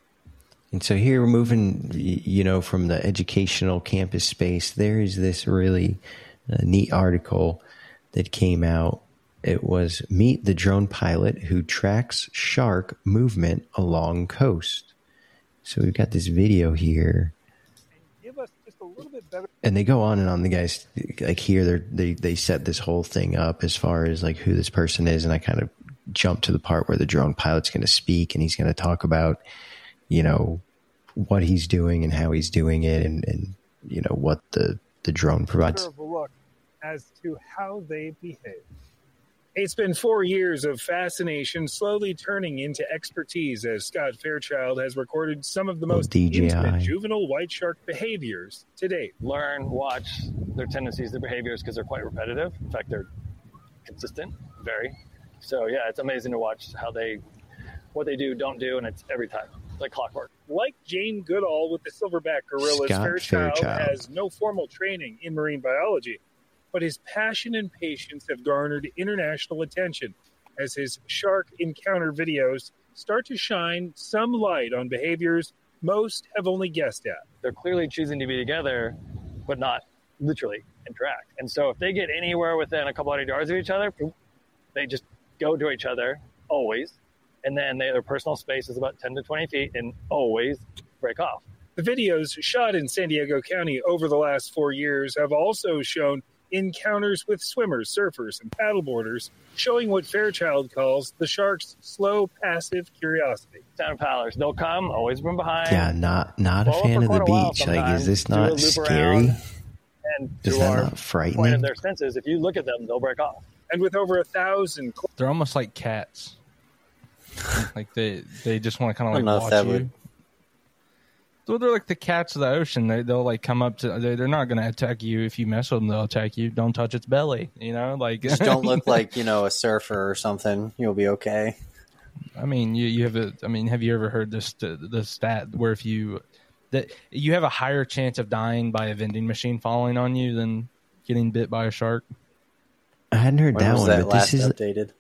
and so here we're moving, you know, from the educational campus space. There is this really uh, neat article that came out. It was Meet the Drone Pilot Who Tracks Shark Movement Along Coast. So we've got this video here. Give us just a little bit better. And they go on and on. The guys, like here, they they set this whole thing up as far as like who this person is. And I kind of jump to the part where the drone pilot's going to speak and he's going to talk about, you know, what he's doing and how he's doing it and, and you know, what the, the drone provides. Of a look as to how they behave. It's been four years of fascination slowly turning into expertise as Scott Fairchild has recorded some of the most D J I. intimate juvenile white shark behaviors to date. Learn, watch their tendencies, their behaviors, because they're quite repetitive. In fact, they're consistent, very. So, yeah, it's amazing to watch how they, what they do, don't do, and it's every time, like clockwork. Like Jane Goodall with the silverback gorillas, Scott Fairchild, Fairchild has no formal training in marine biology, but his passion and patience have garnered international attention as his shark encounter videos start to shine some light on behaviors most have only guessed at. They're clearly choosing to be together, but not literally interact. And so if they get anywhere within a couple hundred yards of each other, they just go to each other always. And then they, their personal space is about ten to twenty feet and always break off. The videos shot in San Diego County over the last four years have also shown encounters with swimmers, surfers, and paddleboarders, showing what Fairchild calls the shark's slow, passive curiosity. Sound paddlers, they'll come, always from behind. Yeah, not not a Follow fan for of the quite a while beach. Like, sometimes, is this do a not loop scary? around, and Is to that our not point of frightening? their senses, if you look at them, they'll break off. And with over a thousand They're almost like cats. Like they, they just want to kind I of don't like know if watch that you. would- So they're like the cats of the ocean. They, they'll like come up to. They're, they're not going to attack you if you mess with them. They'll attack you. Don't touch its belly. You know, like Just don't look like, you know, a surfer or something. You'll be okay. I mean, you, you have a. I mean, have you ever heard this the stat where if you that you have a higher chance of dying by a vending machine falling on you than getting bit by a shark? I hadn't heard When that was one, that but last this is. updated?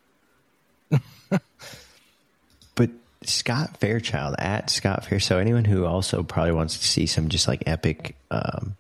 But Scott Fairchild at Scott Fair. So anyone who also probably wants to see some just like epic, um,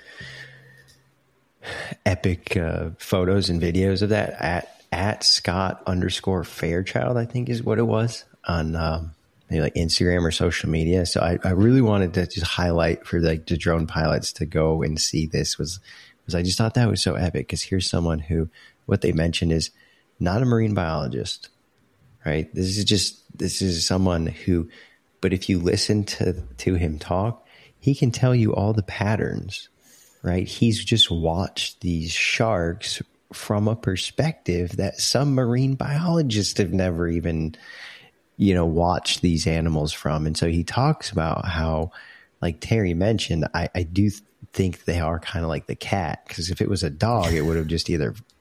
epic uh, photos and videos of that at at Scott underscore Fairchild, I think is what it was on um, maybe like Instagram or social media. So I, I really wanted to just highlight for like the drone pilots to go and see this was was I just thought that was so epic because here's someone who what they mentioned is not a marine biologist. Right. This is just this is someone who, but if you listen to, to him talk, he can tell you all the patterns. Right. He's just watched these sharks from a perspective that some marine biologists have never even, you know, watched these animals from. And so he talks about how, like Terry mentioned, I, I do think they are kind of like the cat, because if it was a dog, it would have just either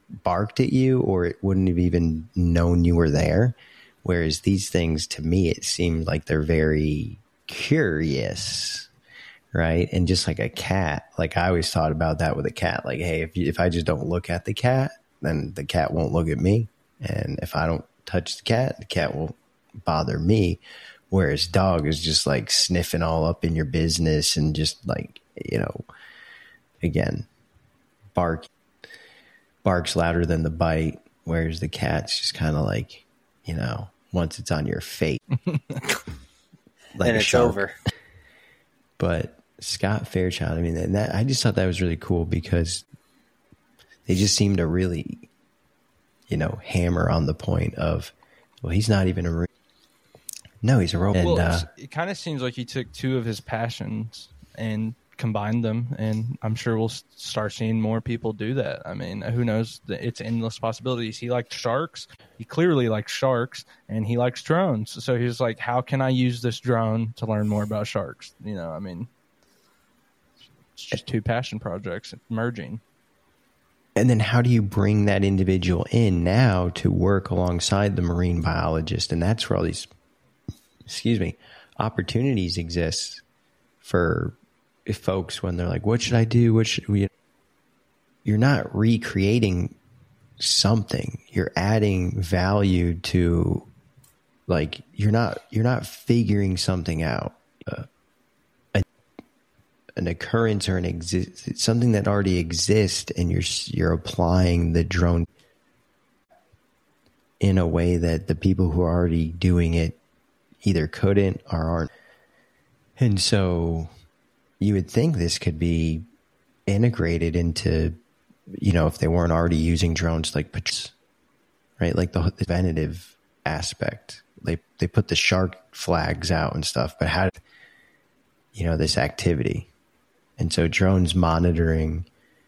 barked at you, or it wouldn't have even known you were there. Whereas these things, to me, it seemed like they're very curious, right? And just like a cat, like I always thought about that with a cat. Like, hey, if you, if I just don't look at the cat, then the cat won't look at me. And if I don't touch the cat, the cat won't bother me. Whereas dog is just like sniffing all up in your business and just like, you know, again, bark, barks louder than the bite. Whereas the cat's just kind of like, you know, once it's on your face, like and it's shark. over. But Scott Fairchild, I mean, and that, I just thought that was really cool because they just seem to really, you know, hammer on the point of, well, he's not even a re- no, he's a robot. Well, and, uh, it kind of seems like he took two of his passions and combined them, and I'm sure we'll start seeing more people do that. I mean, who knows? It's endless possibilities. He liked sharks. He clearly likes sharks, and he likes drones. So he's like, how can I use this drone to learn more about sharks? You know, I mean, it's just two passion projects merging. And then how do you bring that individual in now to work alongside the marine biologist? And that's where all these, excuse me, opportunities exist for folks when they're like, what should I do? What should we? You're not recreating something. You're adding value to, like, you're not, you're not figuring something out. Uh, a, an occurrence or an exist, something that already exists, and you're, you're applying the drone in a way that the people who are already doing it either couldn't or aren't. And so you would think this could be integrated into, you know, if they weren't already using drones, like, right? Like the, the preventative aspect. They, they put the shark flags out and stuff, but how, you know, this activity. And so drones monitoring.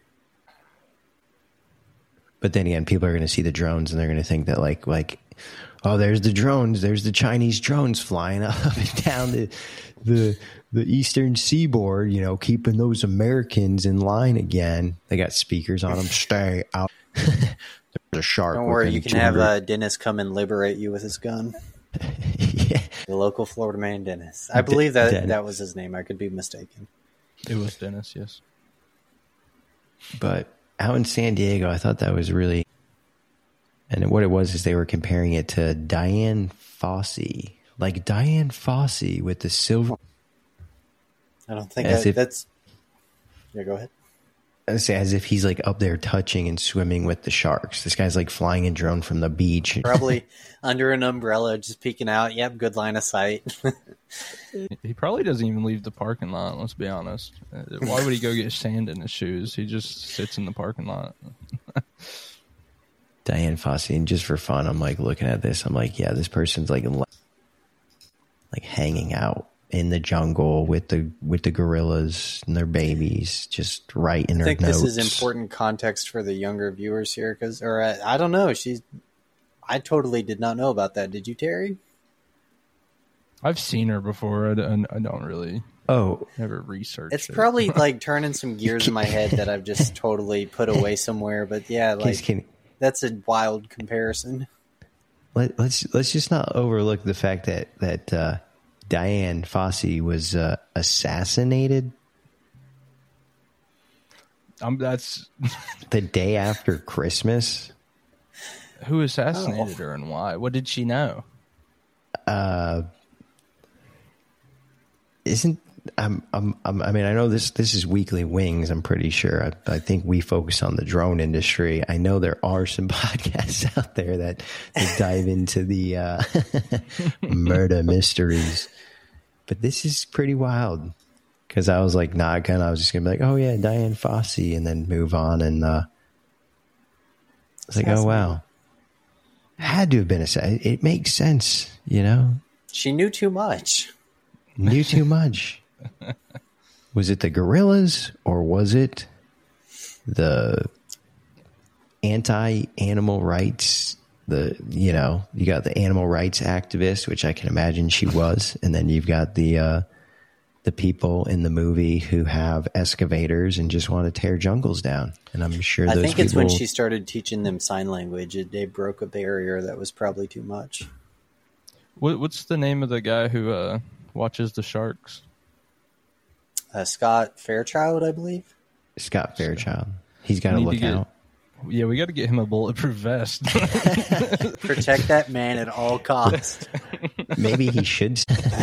But then again, people are going to see the drones and they're going to think that like, like, oh, there's the drones. There's the Chinese drones flying up and down the, the, the eastern seaboard, you know, keeping those Americans in line again. They got speakers on them. Stay out. There's a shark. Don't worry, you can have uh, Dennis come and liberate you with his gun. Yeah. The local Florida man, Dennis. I believe that Dennis. that was his name. I could be mistaken. It was Dennis, yes. But out in San Diego, I thought that was really, and what it was is they were comparing it to Dian Fossey, like Dian Fossey with the silver. I don't think As that, if- that's. Yeah, go ahead. I say as if he's like up there touching and swimming with the sharks. This guy's like flying a drone from the beach. Probably under an umbrella, just peeking out. Yep, good line of sight. He probably doesn't even leave the parking lot, let's be honest. Why would he go get sand in his shoes? He just sits in the parking lot. Dian Fossey, and just for fun, I'm like looking at this. I'm like, yeah, this person's like like hanging out in the jungle with the with the gorillas and their babies, just writing I her think notes. this is important context for the younger viewers here, because, or uh, I don't know, she's. I totally did not know about that. Did you, Terry? I've seen her before. I don't, I don't really Oh, ever research It's it. probably like turning some gears in my head that I've just totally put away somewhere. But yeah, like Case, can, that's a wild comparison. let, let's let's just not overlook the fact that that uh, Dian Fossey was uh, assassinated Um, that's the day after Christmas. who assassinated Oh. her and why? What did she know? Uh, isn't I'm, I'm, I'm, I mean, I know this, this is Weekly Wings. I'm pretty sure. I, I think we focus on the drone industry. I know there are some podcasts out there that, that dive into the uh, murder mysteries, but this is pretty wild. Because I was like, not gonna. I was just gonna be like, oh yeah, Dian Fossey, and then move on. And uh, it's like, oh wow, had to have been a. It makes sense, you know. She knew too much. Knew too much. Was it the gorillas or was it the anti-animal rights? The you know you got the animal rights activist, which I can imagine she was, and then you've got the uh, the people in the movie who have excavators and just want to tear jungles down. And I'm sure those I think it's people, when she started teaching them sign language, it, they broke a barrier that was probably too much. What, what's the name of the guy who uh, watches the sharks? Uh, Scott Fairchild, I believe. Scott Fairchild. He's got to Need look to get- out. Yeah, we got to get him a bulletproof vest. Protect that man at all costs. Maybe he should.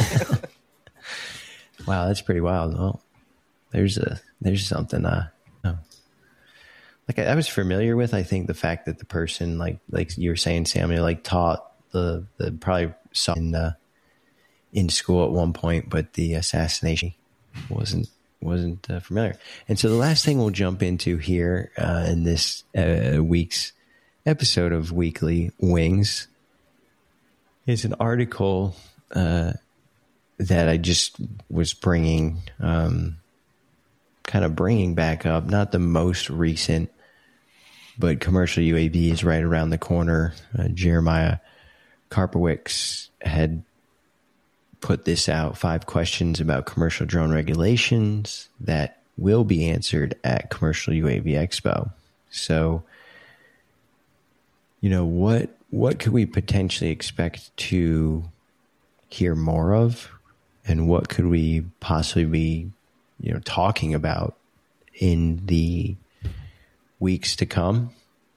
Wow, that's pretty wild. Well, there's a there's something. Uh, oh. Like I, I was familiar with. I think the fact that the person, like like you were saying, Samuel, like taught the the probably saw in uh, in school at one point, but the assassination wasn't. wasn't uh, familiar. And so the last thing we'll jump into here uh, in this uh, week's episode of Weekly Wings is an article uh, that I just was bringing, um, kind of bringing back up, not the most recent, but commercial U A V is right around the corner. Uh, Jeremiah Karpowicz had put this out, five questions about commercial drone regulations that will be answered at Commercial U A V Expo. So, you know, what what could we potentially expect to hear more of, and what could we possibly be, you know, talking about in the weeks to come,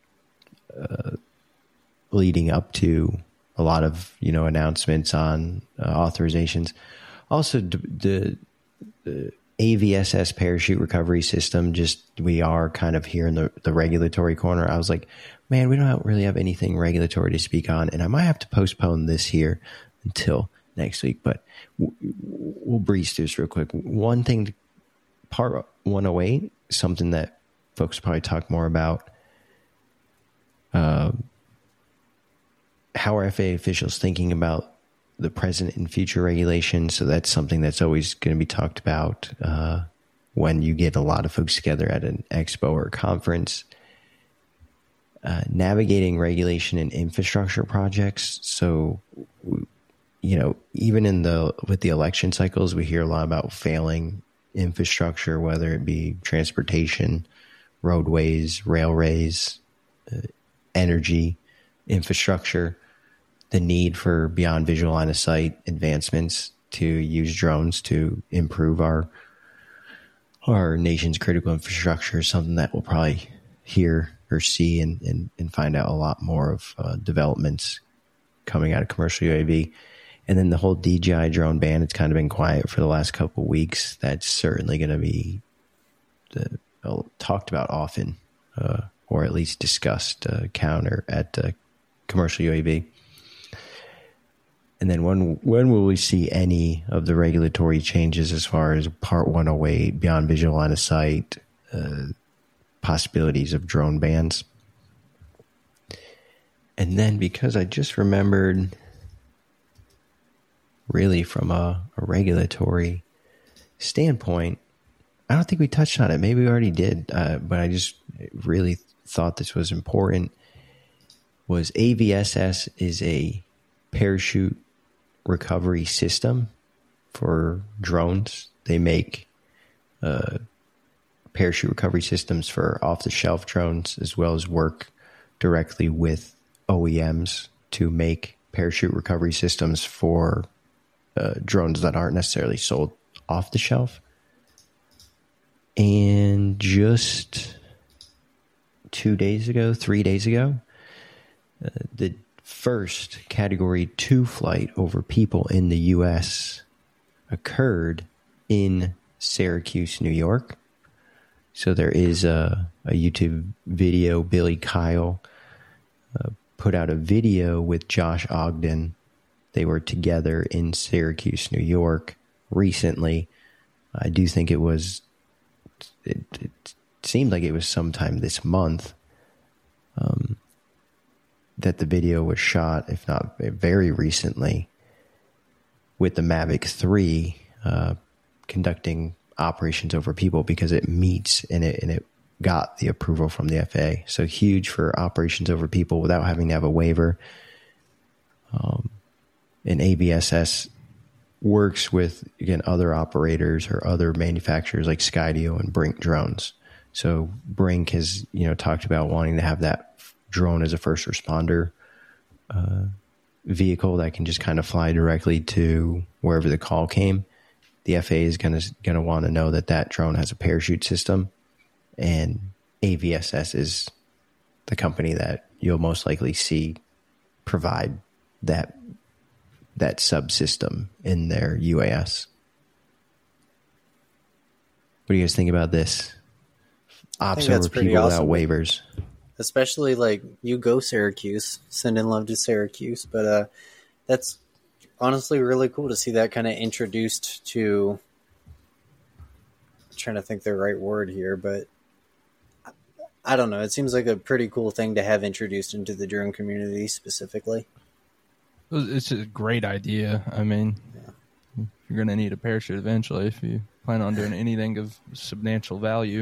uh, leading up to a lot of, you know, announcements on uh, authorizations. Also, the, the A V S S parachute recovery system, just we are kind of here in the, the regulatory corner. I was like, man, we don't really have anything regulatory to speak on, and I might have to postpone this here until next week, but w- we'll breeze through this real quick. One thing, to, part one oh eight, something that folks probably talk more about, uh, how are F A A officials thinking about the present and future regulations? So that's something that's always going to be talked about uh, when you get a lot of folks together at an expo or a conference. Uh, navigating regulation and infrastructure projects. So, you know, even in the with the election cycles, we hear a lot about failing infrastructure, whether it be transportation, roadways, railways, uh, energy infrastructure, the need for beyond visual line of sight advancements to use drones to improve our our nation's critical infrastructure is something that we'll probably hear or see and, and, and find out a lot more of uh, developments coming out of commercial U A V. And then the whole D J I drone ban, it's kind of been quiet for the last couple of weeks. That's certainly going to be the, uh, talked about often, uh, or at least discussed uh, counter at uh, commercial U A V. And then when when will we see any of the regulatory changes as far as Part one oh eight, beyond visual line of sight, uh, possibilities of drone bans? And then because I just remembered, really from a, a regulatory standpoint, I don't think we touched on it. Maybe we already did, uh, but I just really thought this was important, was A V S S is a parachute recovery system for drones. They make uh, parachute recovery systems for off-the-shelf drones, as well as work directly with O E Ms to make parachute recovery systems for uh, drones that aren't necessarily sold off the shelf. And just two days ago, three days ago, uh, the first Category two flight over people in the U S occurred in Syracuse, New York. So there is a, a YouTube video. Billy Kyle uh, put out a video with Josh Ogden. They were together in Syracuse, New York recently. I do think it was, it, it seemed like it was sometime this month um, that the video was shot, if not very recently, with the Mavic three uh, conducting operations over people, because it meets and it and it got the approval from the F A A. So huge for operations over people without having to have a waiver. Um, and A V S S works with, again, other operators or other manufacturers like Skydio and Brink drones. So Brink has, you know, talked about wanting to have that drone as a first responder uh, vehicle that can just kind of fly directly to wherever the call came. The F A A is going to going to want to know that that drone has a parachute system, and A V S S is the company that you'll most likely see provide that that subsystem in their U A S. What do you guys think about this? Ops over people without waivers. Especially like you go Syracuse, send in love to Syracuse, but uh, that's honestly really cool to see that kind of introduced to. I'm trying to think the right word here, but I don't know. It seems like a pretty cool thing to have introduced into the drone community specifically. It's a great idea. I mean, yeah. You're going to need a parachute eventually if you plan on doing anything of substantial value.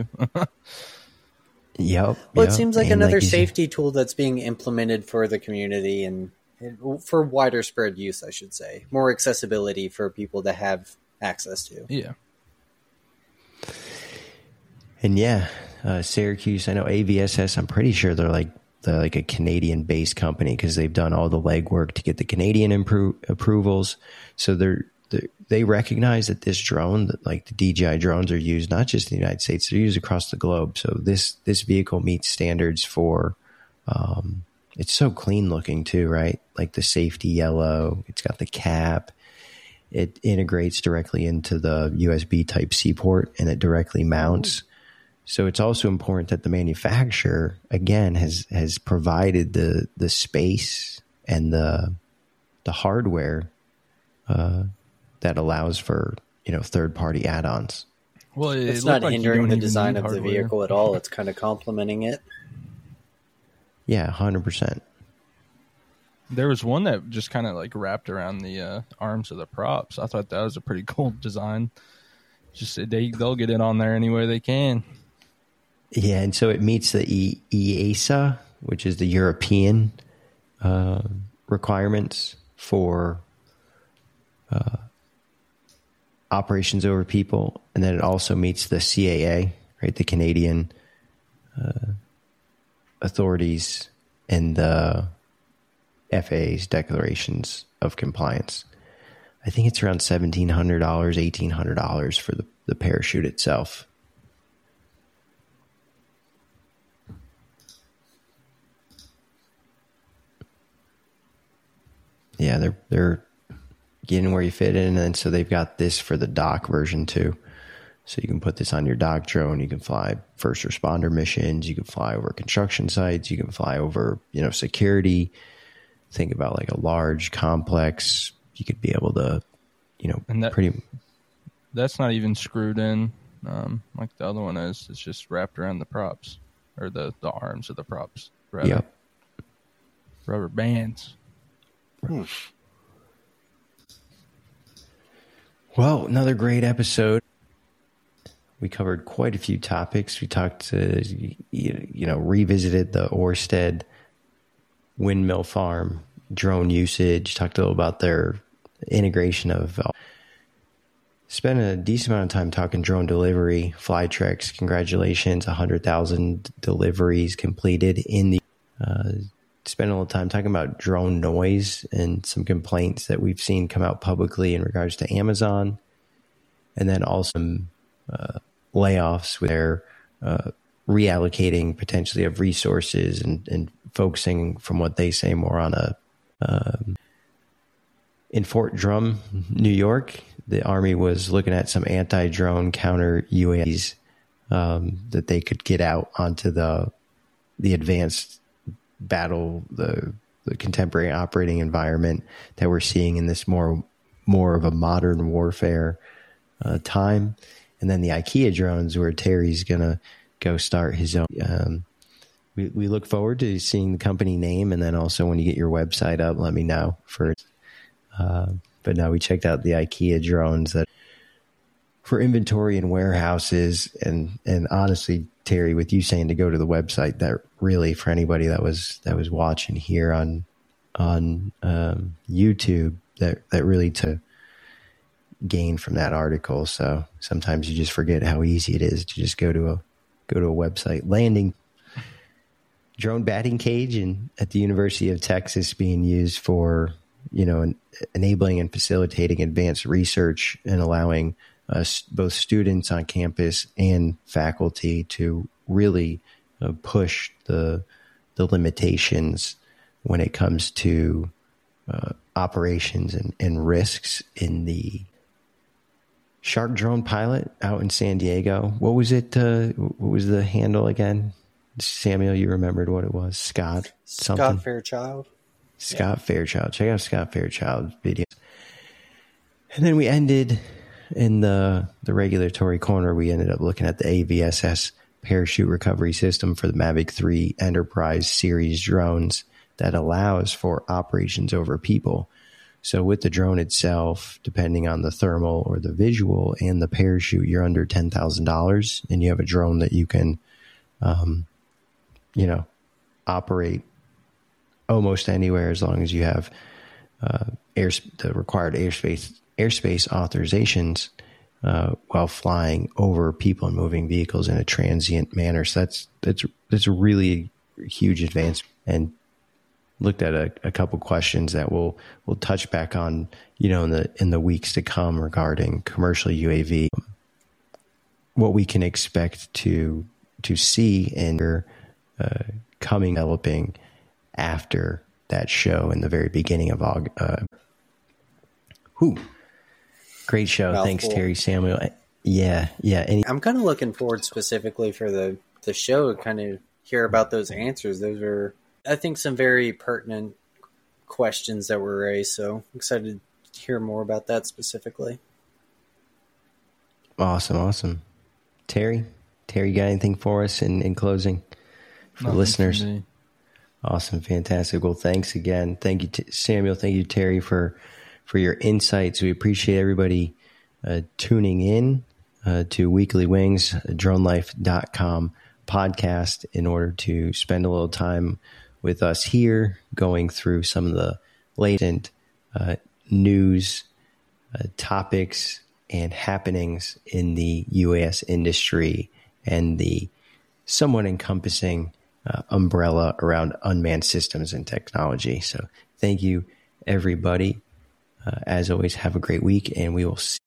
Yep. Well, yep. it seems like and another like safety said, tool that's being implemented for the community and, and for wider spread use, I should say. More accessibility for people to have access to. Yeah. And yeah, uh, Syracuse, I know A V S S, I'm pretty sure they're like they're like a Canadian-based company because they've done all the legwork to get the Canadian impro- approvals. So they're, they're, they recognize that this drone, that like the D J I drones are used not just in the United States, they're used across the globe. So this, this vehicle meets standards for, um, it's so clean looking too, right? Like the safety yellow, it's got the cap. It integrates directly into the U S B Type-C port and it directly mounts. So it's also important that the manufacturer, again, has has provided the the space and the the hardware uh, that allows for, you know, third party add-ons. Well, it it's not like hindering the design of hardware. The vehicle at all. It's kind of complementing it. Yeah, one hundred percent. There was one that just kind of like wrapped around the uh, arms of the props. I thought that was a pretty cool design. Just they they'll get it on there any way they can. Yeah, and so it meets the E A S A, which is the European uh, requirements for uh, operations over people, and then it also meets the C A A, right? The Canadian uh, authorities and the F A A's declarations of compliance. I think it's around seventeen hundred dollars, eighteen hundred dollars for the, the parachute itself. Yeah, they're they're getting where you fit in, and so they've got this for the dock version too. So you can put this on your dock drone. You can fly first responder missions. You can fly over construction sites. You can fly over, you know, security. Think about like a large complex. You could be able to, you know, and that, pretty. That's not even screwed in um, like the other one is. It's just wrapped around the props or the, the arms of the props. Rather. Yep. Rubber bands. Hmm. Well, another great episode. We covered quite a few topics. We talked, uh, you, you know, revisited the Orsted windmill farm, drone usage, talked a little about their integration of, uh, spent a decent amount of time talking drone delivery, Flytrex. Congratulations, one hundred thousand deliveries completed in the, uh, spent a little time talking about drone noise and some complaints that we've seen come out publicly in regards to Amazon. And then also uh, layoffs with their uh, reallocating potentially of resources and, and focusing, from what they say, more on a um, in Fort Drum, New York. The Army was looking at some anti-drone counter U A Vs um, that they could get out onto the the advanced battle, the the contemporary operating environment that we're seeing in this more more of a modern warfare uh, time. And then the IKEA drones, where Terry's gonna go start his own. Um, we we look forward to seeing the company name, and then also when you get your website up, let me know for. Uh, but no, we checked out the IKEA drones that for inventory and warehouses, and and honestly, Terry, with you saying to go to the website, that really, for anybody that was that was watching here on on um, YouTube, that that really to gain from that article. So sometimes you just forget how easy it is to just go to a go to a website. Landing drone batting cage in, at the University of Texas being used for, you know, en- enabling and facilitating advanced research and allowing us, both students on campus and faculty, to really uh, push the the limitations when it comes to uh, operations and, and risks in the Shark drone pilot out in San Diego. What was it? Uh, what was the handle again? Samuel, you remembered what it was? Scott something? Scott Fairchild. Scott yeah. Fairchild. Check out Scott Fairchild's videos. And then we ended in the the regulatory corner. We ended up looking at the A V S S parachute recovery system for the Mavic three Enterprise series drones that allows for operations over people. So with the drone itself, depending on the thermal or the visual and the parachute, you're under ten thousand dollars, and you have a drone that you can, um, you know, operate almost anywhere as long as you have uh, air, the required airspace airspace authorizations uh, while flying over people and moving vehicles in a transient manner. So that's that's that's a really huge advance. And looked at a, a couple questions that we'll we'll touch back on, you know, in the in the weeks to come regarding commercial U A V, what we can expect to to see and uh, coming developing after that show in the very beginning of August. Uh, whew. Great show. Mouthful. Thanks, Terry Samuel. Yeah, yeah. Any- I'm kind of looking forward specifically for the, the show to kind of hear about those answers. Those are, I think, some very pertinent questions that were raised. So I'm excited to hear more about that specifically. Awesome, awesome. Terry, Terry, you got anything for us in, in closing for Nothing listeners? For Awesome, fantastic. Well, thanks again. Thank you, T- Samuel. Thank you, Terry, for for your insights. We appreciate everybody uh, tuning in uh, to Weekly Wings, drone life dot com podcast, in order to spend a little time with us here, going through some of the latest uh, news, uh, topics, and happenings in the U A S industry and the somewhat encompassing uh, umbrella around unmanned systems and technology. So thank you, everybody. Uh, as always, have a great week, and we will see